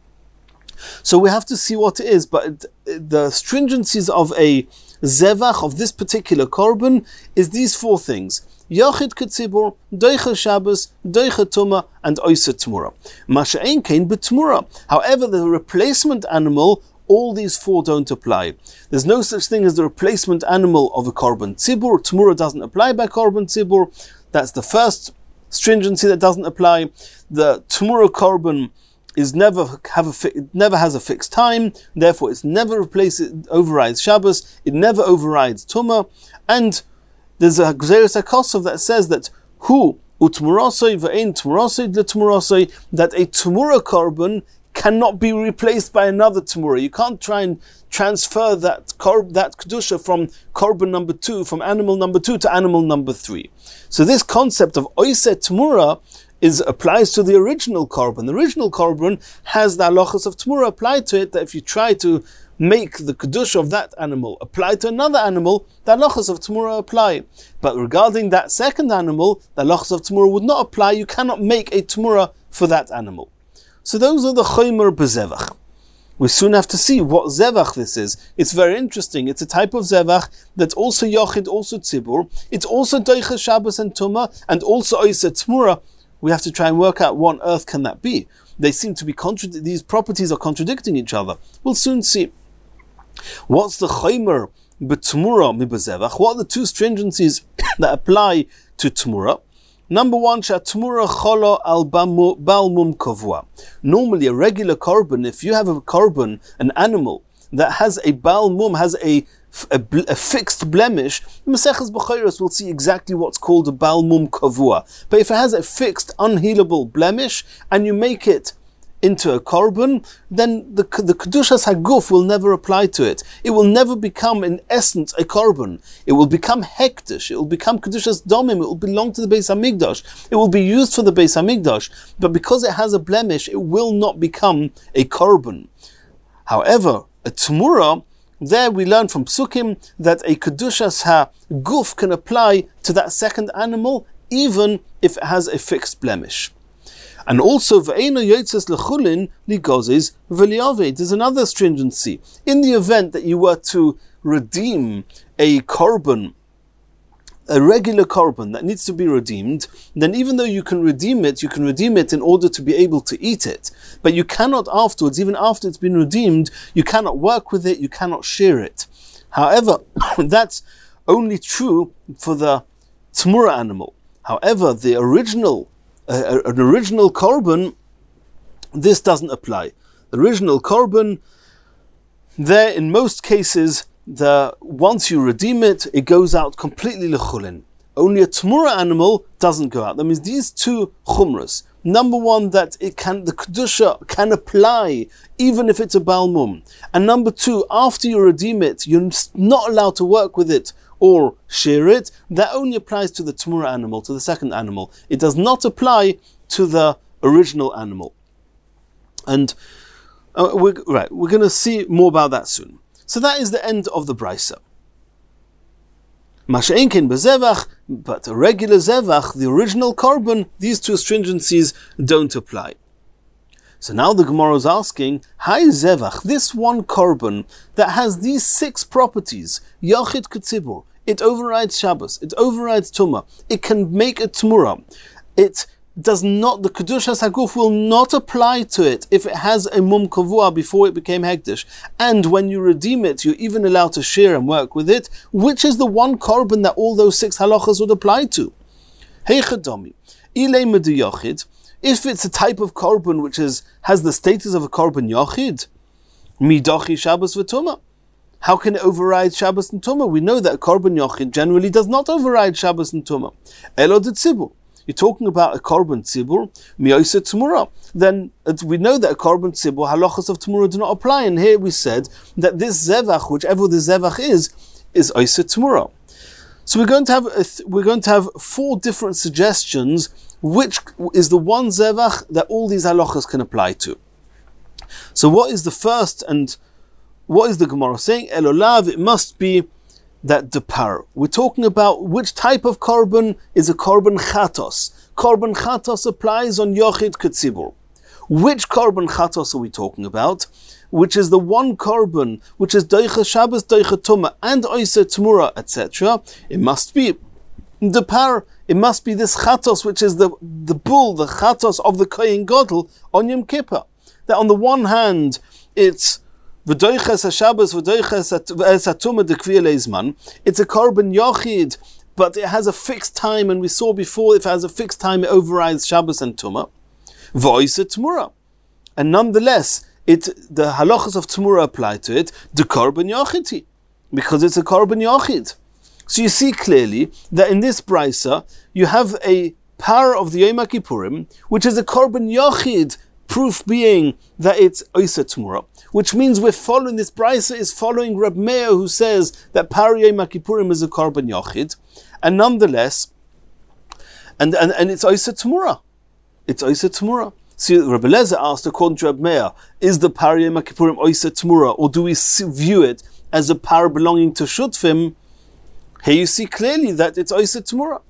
So we have to see what it is, but the stringencies of a zevach, of this particular korban, is these four things: Yochid ketzibur, doicha Shabbos, doicha Tumah, and oisa Tmura. Masha'ein kein betmura. However, the replacement animal, all these four don't apply. There's no such thing as the replacement animal of a korban tzibur. Tmura doesn't apply by korban tzibur. That's the first stringency that doesn't apply. The Tmura korban is never have a fi- it never has a fixed time, therefore it's never replaced, it overrides Shabbos, it never overrides Tumah, and there's a Gzeres HaKosov that says that who utmurosoi ve'ein tmurosoi le'tmurosoi, that a Tmura korban cannot be replaced by another Tmura. You can't try and transfer that korb, that kedusha from korban number two, from animal number two to animal number three. So this concept of oise Tmura is applies to the original korban. The original korban has the halachas of Tmura applied to it, that if you try to make the kedusha of that animal apply to another animal, the halachas of Tmura apply. But regarding that second animal, the halachas of Tmura would not apply. You cannot make a Tmura for that animal. So those are the chomer bezevach. We soon have to see what zevach this is. It's very interesting. It's a type of zevach that's also yochid, also tzibur. It's also doicha Shabbos and Tumah, and also oisa Tmura. We have to try and work out what on earth can that be. They seem to be contra- these properties are contradicting each other. We'll soon see. What's the chomer betmura mibezevach? What are the two stringencies that apply to Tmura? Number one, Shatmura Cholo al Balmum Kavua. Normally, a regular korban, if you have a korban, an animal that has a Balmum, has a, a, a fixed blemish, Maseches B'chayros will see exactly what's called a Balmum Kavua. But if it has a fixed, unhealable blemish, and you make it into a korban, then the, the Kedushas Haguf will never apply to it. It will never become, in essence, a korban. It will become hektish. It will become Kedushas Domim. It will belong to the Beis HaMikdash. It will be used for the Beis HaMikdash. But because it has a blemish, it will not become a korban. However, a Tmura, there we learn from Psukim that a Kedushas Haguf can apply to that second animal, even if it has a fixed blemish. And also, ve'eino yotzes lechulin ligozes v'liaved. There's another stringency. In the event that you were to redeem a korban, a regular korban that needs to be redeemed, then even though you can redeem it, you can redeem it in order to be able to eat it. But you cannot afterwards, even after it's been redeemed, you cannot work with it, you cannot share it. However, that's only true for the Tmura animal. However, the original Uh, an original korban, this doesn't apply. The original korban, there in most cases, the once you redeem it, it goes out completely lechulin. Only a Tmura animal doesn't go out. That means these two chumras. Number one, that it can the kedusha can apply even if it's a balmum. And number two, after you redeem it, you're not allowed to work with it or shear it, that only applies to the Tmura animal, to the second animal. It does not apply to the original animal. And uh, we're, right, we're going to see more about that soon. So that is the end of the Brisa. Masha'inkin bezevach, but a regular zevach, the original korban, these two stringencies don't apply. So now the Gemara is asking, Hai zevach, this one korban that has these six properties, yachid ketzibur, it overrides Shabbos, it overrides Tumah, it can make a Tmura, it does not, the Kedushas Haguf will not apply to it if it has a mum kavua before it became hekdesh. And when you redeem it, you're even allowed to share and work with it, which is the one korban that all those six halachas would apply to. Heichadami, ilay medu yachid, if it's a type of korban which is has the status of a korban yachid, midachi Shabbos v'tumah. How can it override Shabbos and Tumah? We know that a korban yachid generally does not override Shabbos and Tumah. Elo de tzibur. You're talking about a korban tzibur, miyoset tmura. Then we know that a korban tzibur, halachas of tmura do not apply. And here we said that this zevach, whichever the zevach is, is oiset tmura. So we're going to have a th- we're going to have four different suggestions, which is the one zevach that all these halachas can apply to. So what is the first, and what is the Gemara saying? Elolav, it must be that the par. We're talking about which type of korban is a korban chatos. Korban chatos applies on yochid ketzibur. Which korban chatos are we talking about? Which is the one korban which is doicha Shabbos, doicha Tumah, and oisa tmura, et cetera. It must be the par. It must be this chatos, which is the the bull, the chatos of the Kohen Gadol on Yom Kippur. That on the one hand, it's V'doiches ha-Shabbos, v'doiches ha-Tumah dekvir leizman. It's a korban yochid, but it has a fixed time, and we saw before if it has a fixed time, it overrides Shabbos and Tumah. V'oisa tmura. And nonetheless, it the halachas of tmura apply to it, the korban yochidi, because it's a korban yochid. So you see clearly that in this brisa, you have a par of the Yom Kippurim, which is a korban yochid, proof being that it's oisa tmura, which means we're following, this brisa is following Reb Meir, who says that Par Yom Kippurim is a korban yochid, and nonetheless, and, and, and it's oisa tmura. It's oisa tmura. So Reb Eliezer asked, according to Reb Meir, is the Par Yom Kippurim oisa tmura, or do we view it as a par belonging to Shutfim? Here you see clearly that it's oisa tmura.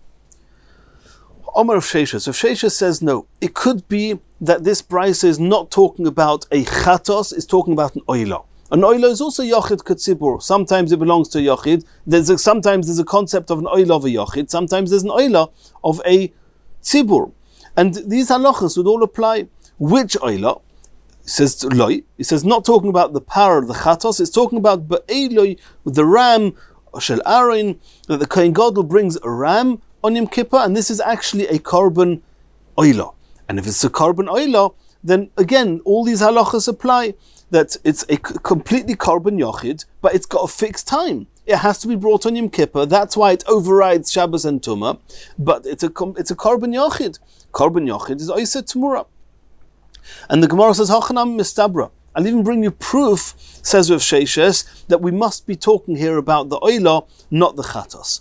Omar of Sheshes. So Sheshes says no. It could be that this brisa is not talking about a chatos, it's talking about an oila. An oila is also yochid ketzibur. Sometimes it belongs to a yochid. There's a, sometimes there's a concept of an oila of a yochid. Sometimes there's an oila of a tzibur. And these halachas would all apply. Which oila? He says loy. He says not talking about the power of the chatos. It's talking about be'eloi, the ram shel Aaron, that the Kohen Gadol brings a ram on Yom Kippur, and this is actually a korban oila. And if it's a korban oila, then again, all these halachas apply, that it's a completely korban yochid, but it's got a fixed time. It has to be brought on Yom Kippur. That's why it overrides Shabbos and Tumah, but it's a it's a korban yochid. Korban yochid is oisa tmura. And the Gemara says, Hachanam mistabra. I'll even bring you proof, says Rav Sheshes, that we must be talking here about the oila, not the chatos.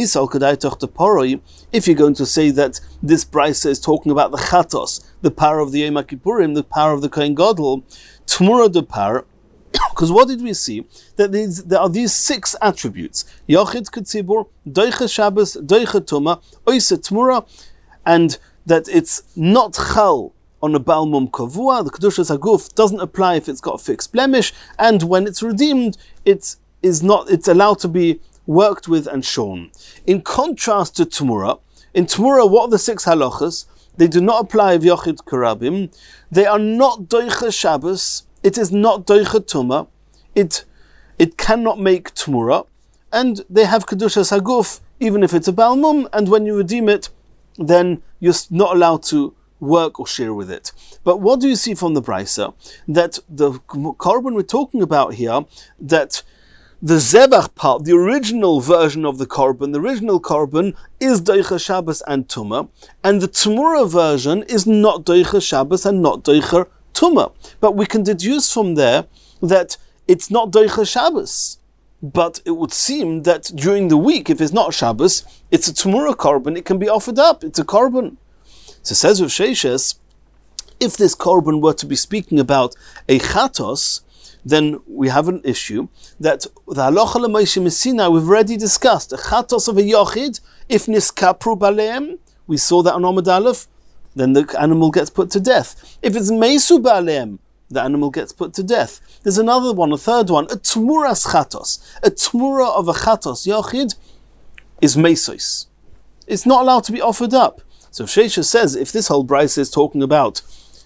If you're going to say that this brisa is talking about the chatos, the power of the Yom Kippurim, the power of the Kohen Gadol, tmura de par, because what did we see? That these, there are these six attributes: Yochid Ketzibur, Doicha Shabbos, Doicha Tumah, Oisa Tmura, and that it's not chal on a Baal Mum Kavua. The Kedushas Haguf doesn't apply if it's got a fixed blemish, and when it's redeemed, it is not. It's allowed to be worked with and shorn. In contrast to Tmura, in Tmura, what are the six halachas? They do not apply of Yochid Karabim. They are not Doicha Shabbos. It is not Doicha Tumah. It it cannot make Tmura, and they have Kedushas Haguf, even if it's a Baal Mum, and when you redeem it, then you're not allowed to work or share with it. But what do you see from the brisa? That the korban we're talking about here, that the zebach part, the original version of the korban, the original korban is doicha Shabbos and Tumah, and the Tmura version is not doicha Shabbos and not doicha Tumah. But we can deduce from there that it's not doicha Shabbos, But it would seem that during the week, if it's not Shabbos, it's a Tumura korban, it can be offered up, it's a korban. So it says with Sheishes, if this korban were to be speaking about a chatos, then we have an issue that the halacha l'Moshe Messina we've already discussed. A chatos of a yochid, if niskapru baleim, we saw that on Amud Aleph, then the animal gets put to death. If it's meisu baleim, the animal gets put to death. There's another one, a third one, a tmuras chatos. A tmura of a chatos yochid is mesos. It's not allowed to be offered up. So Sheisha says, if this whole brayso is talking about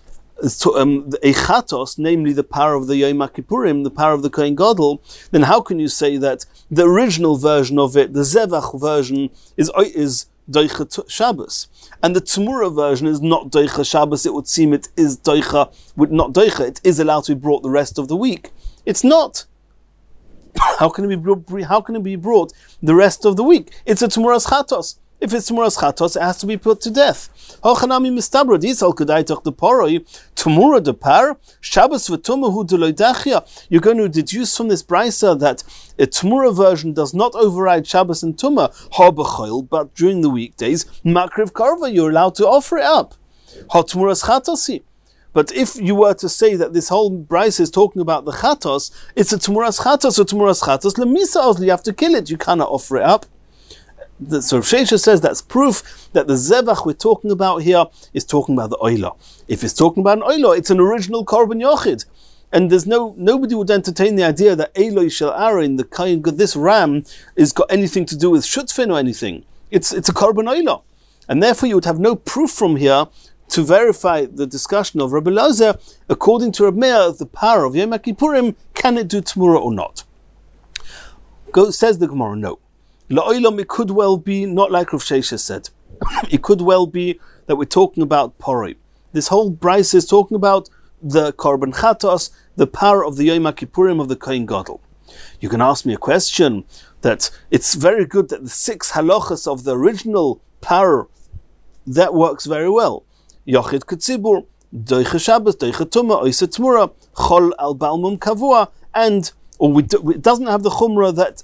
um, a chatos, namely the power of the Yom Kippurim, the power of the Kohen Gadol, then how can you say that the original version of it, the Zevach version, is is Doicha Shabbos, and the Tzmura version is not Doicha Shabbos? It would seem it is Doicha, not Doicha, it is allowed to be brought the rest of the week. It's not. How can it be brought, how can it be brought the rest of the week? It's a Tzmuras Chatos. If it's Tzmuras Chatos, it has to be put to death. Hochanami mistabra disal kedaitach de paroi Tzmura de par Shabbos v'tumahu deloidachia. You're going to deduce from this brayso that a Tzmura version does not override Shabbos and Tumah ha b'choil, but during the weekdays makriv karva, you're allowed to offer it up. Ha Tzmuras Chatosi. But if you were to say that this whole brayso is talking about the chatos, it's a Tzmuras Chatos or Tzmuras Chatos lemisa ozli. You have to kill it. You cannot offer it up. The, so Sheisha says that's proof that the zevach we're talking about here is talking about the oila. If it's talking about an oila, it's an original korban yochid, and there's no nobody would entertain the idea that Eloi shel Aaron, the kind of this ram, is got anything to do with shutfin or anything. It's it's a korban oila, and therefore you would have no proof from here to verify the discussion of Rabbi Elazar. According to Rabbi Meir, the power of Yom Kippurim, can it do Tzmura or not? Go, says the Gemara, no. La'olam, it could well be, not like Rav Sheisha said. It could well be that we're talking about Poroi. This whole brayso is talking about the Korban Chatos, the power of the Yom Kippurim of the Kohen Gadol. You can ask me a question that it's very good that the six halachas of the original power, that works very well. Yochid Ketzibur, Doicha Shabbos, Doicha Tumah, Oisa Tmura, Chol al Balmum Kavua, and or we do, it doesn't have the chumrah that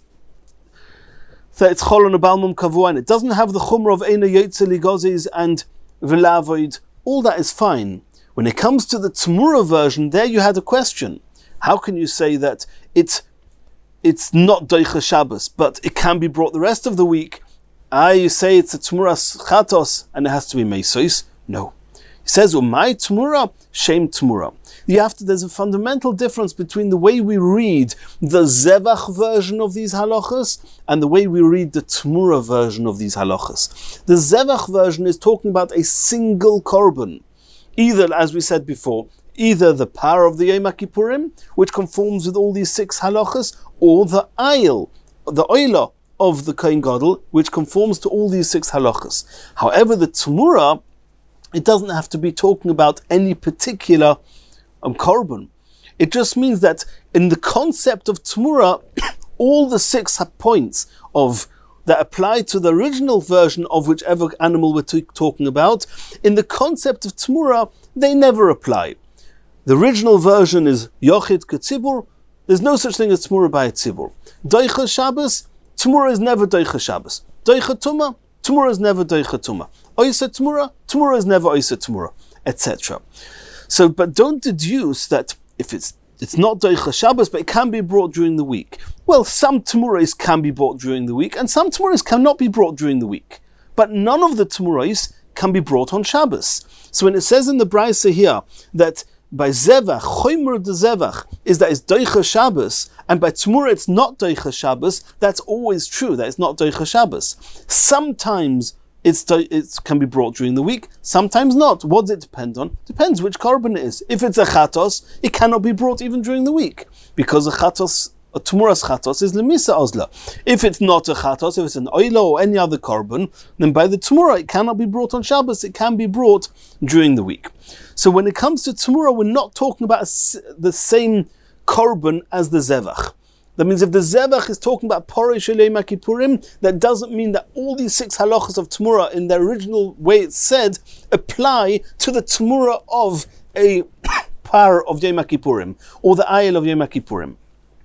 that it's Chol on a Balmum Kavua, and it doesn't have the chumrah of Eina Yotze Ligozis and Velavoid. All that is fine. When it comes to the Tmura version, there you had a question. How can you say that it's it's not Doicha Shabbos, but it can be brought the rest of the week? Ah, you say it's a Tmuras Chatos, and it has to be Mesos? No. He says, "Umay Tmura, Shem Tmura." You have to. There's a fundamental difference between the way we read the Zevach version of these halachas and the way we read the Tmura version of these halachas. The Zevach version is talking about a single korban, either, as we said before, either the power of the Yom Kippurim, which conforms with all these six halachas, or the ayil, the oila of the Kohen Gadol, which conforms to all these six halachas. However, the Tmura, it doesn't have to be talking about any particular um, korban. It just means that in the concept of Tmura, all the six points of that apply to the original version of whichever animal we're t- talking about, in the concept of Tmura, they never apply. The original version is Yochid Ketzibur. There's no such thing as Tmura by a Tzibur. Doicha Shabbos, Tmura is never Doicha Shabbos. Doicha Tumah, Tmura is never Doicha Tumah. Oisa Tmura, Tmura is never Oisa Tmura, et cetera. So, but don't deduce that if it's it's not Doicha Shabbos, but it can be brought during the week. Well, some Tmurais can be brought during the week, and some Tmurais cannot be brought during the week. But none of the Tmurais can be brought on Shabbos. So when it says in the brayso here that by Zevach, Choymer de Zevach, is that it's Doicha Shabbos, and by Tmura it's not Doicha Shabbos, that's always true, that it's not Doicha Shabbos. Sometimes it's it can be brought during the week, sometimes not. What does it depend on? Depends which korban it is. If it's a chatos, it cannot be brought even during the week, because a chatos, a Tmuras chatos is lemisa ozla. If it's not a chatos, if it's an oila or any other korban, then by the Tmura it cannot be brought on Shabbos, it can be brought during the week. So when it comes to Tmura, we're not talking about the same korban as the Zevach. That means if the Zevach is talking about Porei Shel Yom Kippurim, that doesn't mean that all these six halachas of Tmura in their original way it's said apply to the Tmura of a par of Yom Kippurim or the ayil of Yom Kippurim.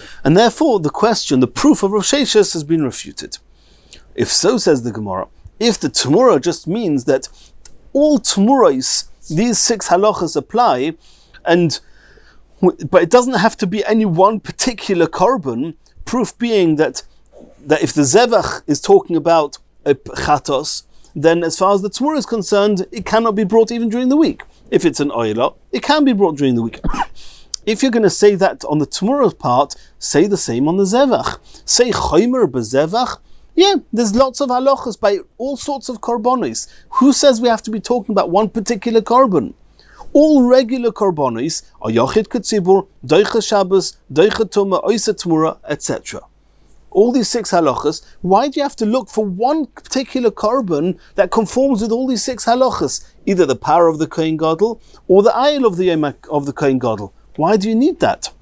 And therefore, the question, the proof of Rav Sheshes has been refuted. If so, says the Gemara, if the Tumura just means that all Tumurais, these six halachas apply, and but it doesn't have to be any one particular korban, proof being that, that if the Zevach is talking about a chatos, then as far as the Tumura is concerned, it cannot be brought even during the week. If it's an oila, it can be brought during the week. If you're going to say that on the Tumura part, say the same on the Zevach. Say chomer b'Zevach. Yeah, there's lots of halachas by all sorts of korbanos. Who says we have to be talking about one particular korban? All regular korbanos are Yachid Ketzibur, Doicha Shabbos, Doicha Tumah, Oisa Tmura, et cetera. All these six halachas, why do you have to look for one particular korban that conforms with all these six halachas? Either the power of the Kohen Gadol or the ayil of the of the Kohen Gadol. Why do you need that?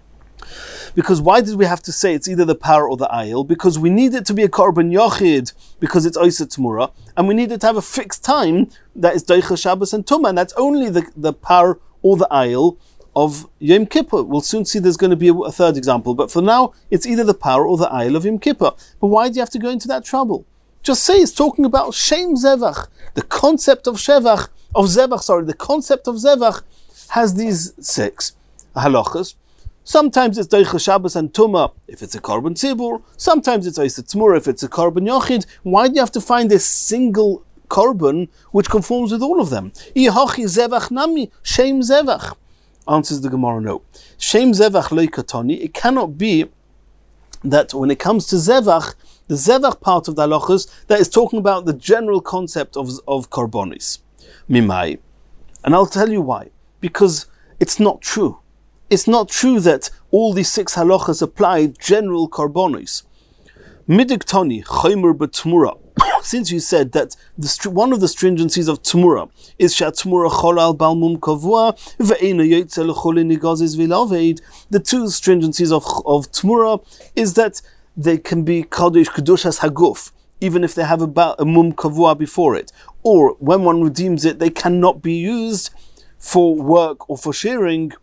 Because why did we have to say it's either the power or the ayil? Because we need it to be a korban yachid, because it's oisa tmura, and we need it to have a fixed time that is doicha Shabbos and Tumah, and that's only the, the power or the ayil of Yom Kippur. We'll soon see there's going to be a, a third example, but for now, it's either the power or the ayil of Yom Kippur. But why do you have to go into that trouble? Just say it's talking about Shem Zevach. The concept of Shevach, of Zevach, sorry, the concept of Zevach has these six halachas. Sometimes it's Doicha Shabbos and Tumah if it's a korban tzibur. Sometimes it's Oisa Tmura if it's a korban yachid. Why do you have to find this single korban which conforms with all of them? Ihachi zevach nami shem zevach. Answers the Gemara, no. Shem zevach loy katani. It cannot be that when it comes to zevach, the zevach part of the halachas that is talking about the general concept of of korbanis. Mimai, and I'll tell you why. Because it's not true. It's not true that all these six halachas apply general korbanos. Midiktani chomer b'tmura. Since you said that the, one of the stringencies of tmura is shatmura chol al balmum kavua ve'ena yotze l'chol nigazis v'laved. The two stringencies of of tmura is that they can be kadosh kedushas haguf, even if they have a, a mum kavua before it, or when one redeems it, they cannot be used for work or for shearing.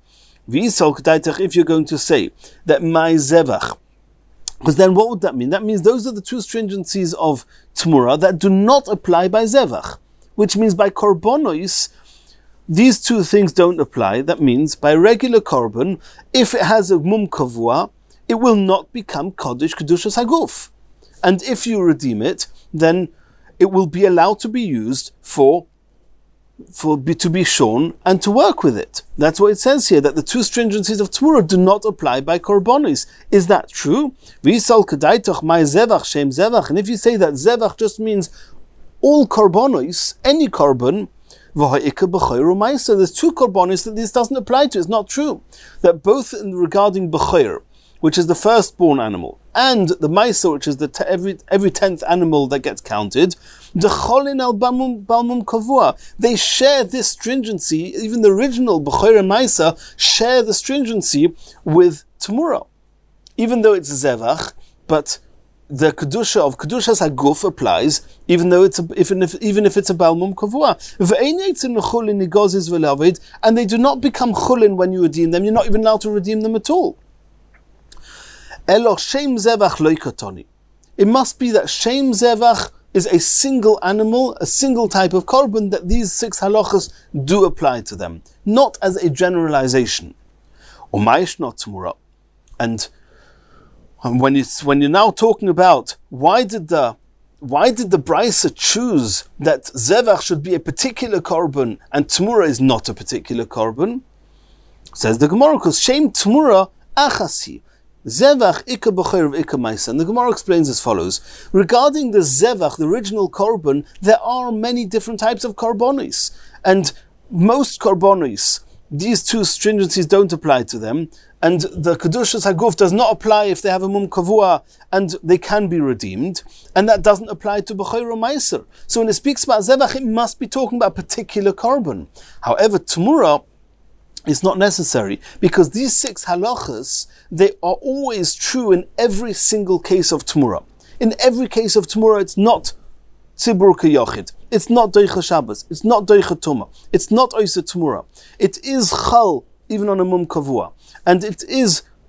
If you're going to say that my zevach, because then what would that mean? That means those are the two stringencies of tmura that do not apply by zevach, which means by korbanos, these two things don't apply. That means by regular korban, if it has a mum kavua, it will not become kodesh kedushas haguf, and if you redeem it, then it will be allowed to be used for for be, to be shorn and to work with it. That's what it says here, that the two stringencies of Tmura do not apply by korbanos. Is that true? And if you say that zevach just means all korbanos, any korban, so there's two korbanos that this doesn't apply to. It's not true. That both in regarding b'choir, which is the firstborn animal, and the maisa, which is the t- every every tenth animal that gets counted, the cholin al balmum balmum kavua, they share this stringency. Even the original b'choir and maisa share the stringency with Tmura, even though it's zevach. But the kedusha of kedushas haguf applies, even though it's a, even if even if it's a balmum kavua. And they do not become chulin when you redeem them. You're not even allowed to redeem them at all. It must be that Shem Zevach is a single animal, a single type of korban, that these six halachas do apply to them, not as a generalization. And when you when you're now talking about why did the why did the Brisa choose that Zevach should be a particular korban and Tmura is not a particular korban, says the Gemara, because Shem Tmura achasi. Zevach ikka b'choir ikka maisa. And the Gemara explains as follows: regarding the zevach, the original korban, there are many different types of korbanos, and most korbanos, these two stringencies don't apply to them, and the kedushas haguf does not apply if they have a mum kavua and they can be redeemed, and that doesn't apply to b'choir maiser. So when it speaks about zevach, it must be talking about a particular korban. However, Tmura, it's not necessary, because these six halachas, they are always true in every single case of Tmura. In every case of Tmura, it's not Tzibur K'Yachid, it's not Doicha Shabbos, it's not Doicha Tumah, it's not Oisa Tmura. It is Chal, even on a Mum Kavua, and it is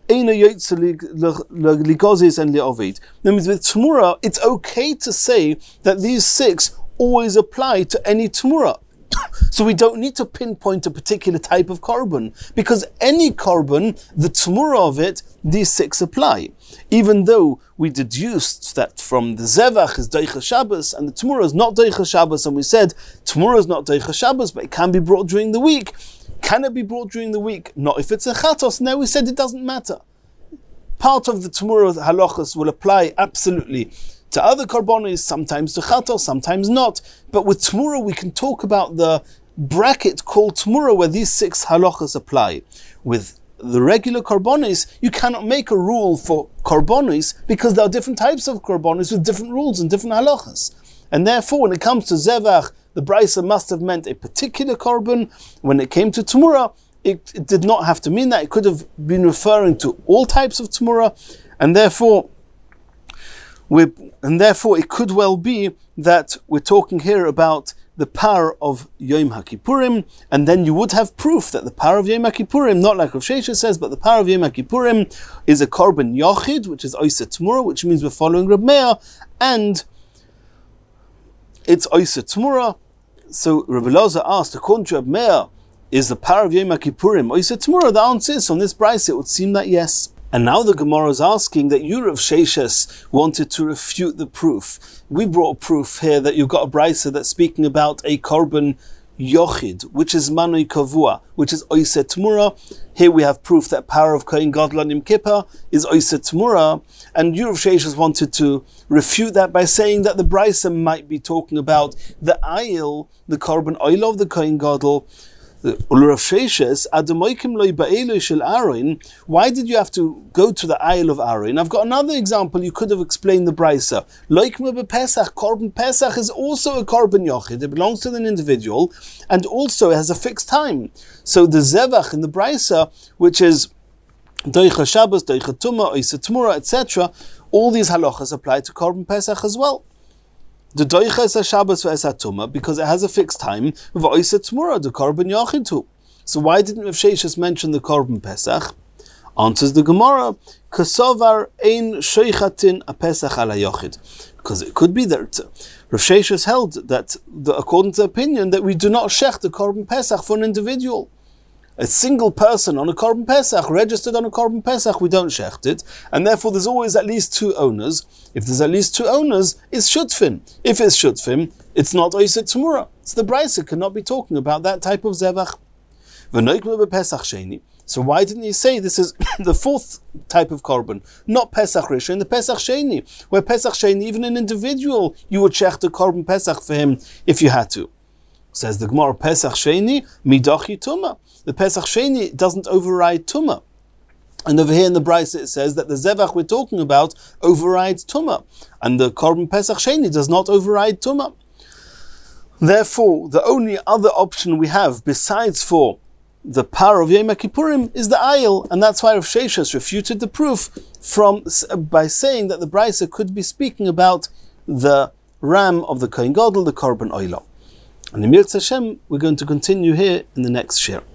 Eina Yotze Ligozis and Li'ovid. That means with Tmura, it's okay to say that these six always apply to any Tmura. So we don't need to pinpoint a particular type of carbon, because any carbon, the Tmura of it, these six apply. Even though we deduced that from the Zevach is Deicha Shabbos and the Tmura is not Deicha Shabbos, and we said Tmura is not Deicha Shabbos, but it can be brought during the week. Can it be brought during the week? Not if it's a Chatos. Now we said it doesn't matter. Part of the Tmura halachas will apply absolutely to other karbonis, sometimes to Chatos, sometimes not. But with Tmura we can talk about the bracket called Tmura where these six halachas apply. With the regular karbonis, you cannot make a rule for karbonis because there are different types of karbonis with different rules and different halachas. And therefore, when it comes to Zevach, the Brisa must have meant a particular carbon. When it came to Tmura, it, it did not have to mean that. It could have been referring to all types of Tmura, and therefore, we're, and therefore it could well be that we're talking here about the power of Yom HaKippurim, and then you would have proof that the power of Yom HaKippurim, not like Rav Sheshes says, but the power of Yom HaKippurim is a carbon Yachid, which is Oisa Tmura, which means we're following Reb Meir, and it's Oisa Tmura. So Reb Elazar asked, according to Reb Meir, is the power of Yom HaKippurim Oisa Tmura? The answer is, on this Brisa, it would seem that yes. And now the Gemara is asking that you, Rav Sheshes, wanted to refute the proof. We brought a proof here that you've got a Brisa that's speaking about a carbon Yochid, which is Manoi Kavua, which is Oisa Tmura. Here we have proof that power of Kohen Gadol Yom Kippur is Oisa Tmura. And you, Rav Sheshes, wanted to refute that by saying that the Brisa might be talking about the Ayil, the carbon oil of the Kohen Gadol. Why did you have to go to the Ayil of Aaron? I've got another example. You could have explained the Brisa. Pesach, carbon Pesach is also a carbon Yochid. It belongs to an individual, and also it has a fixed time. So the Zevach in the Brisa, which is Doicha Shabbos, Doicha Tumah, Oisa Tmura, et cetera, all these halachas apply to carbon Pesach as well. The Doicha is a Shabbos for Esatuma because it has a fixed time. V'Oisa Tmura, the carbon Yachid too. So why didn't Rav Sheshes mention the carbon Pesach? Answers the Gemara, Kasovar ein shoichatin a Pesach ala Yachid. Because it could be that Rav Sheshes held that, the, according to the opinion, that we do not shech the carbon Pesach for an individual. A single person on a carbon Pesach, registered on a carbon Pesach, we don't shecht it, and therefore there's always at least two owners. If there's at least two owners, it's shutfin. If it's shutfin, it's not Oisa Tmura. So the Brisa cannot be talking about that type of Zevach. So why didn't he say this is the fourth type of carbon, not Pesach Rishon, the Pesach Sheni, where Pesach Sheni, even an individual, you would shecht the carbon Pesach for him if you had to. Says the Gemara, Pesach Sheni, midachi Tumah. The Pesach Sheni doesn't override Tumah. And over here in the Brisa it says that the Zevach we're talking about overrides Tumah. And the carbon Pesach Sheni does not override Tumah. Therefore, the only other option we have besides for the power of Yom HaKippurim is the Ayil. And that's why Rav Sheshes refuted the proof from by saying that the Brisa could be speaking about the ram of the Kohen Gadol, the carbon Oila. And in Mirz Hashem, we're going to continue here in the next share.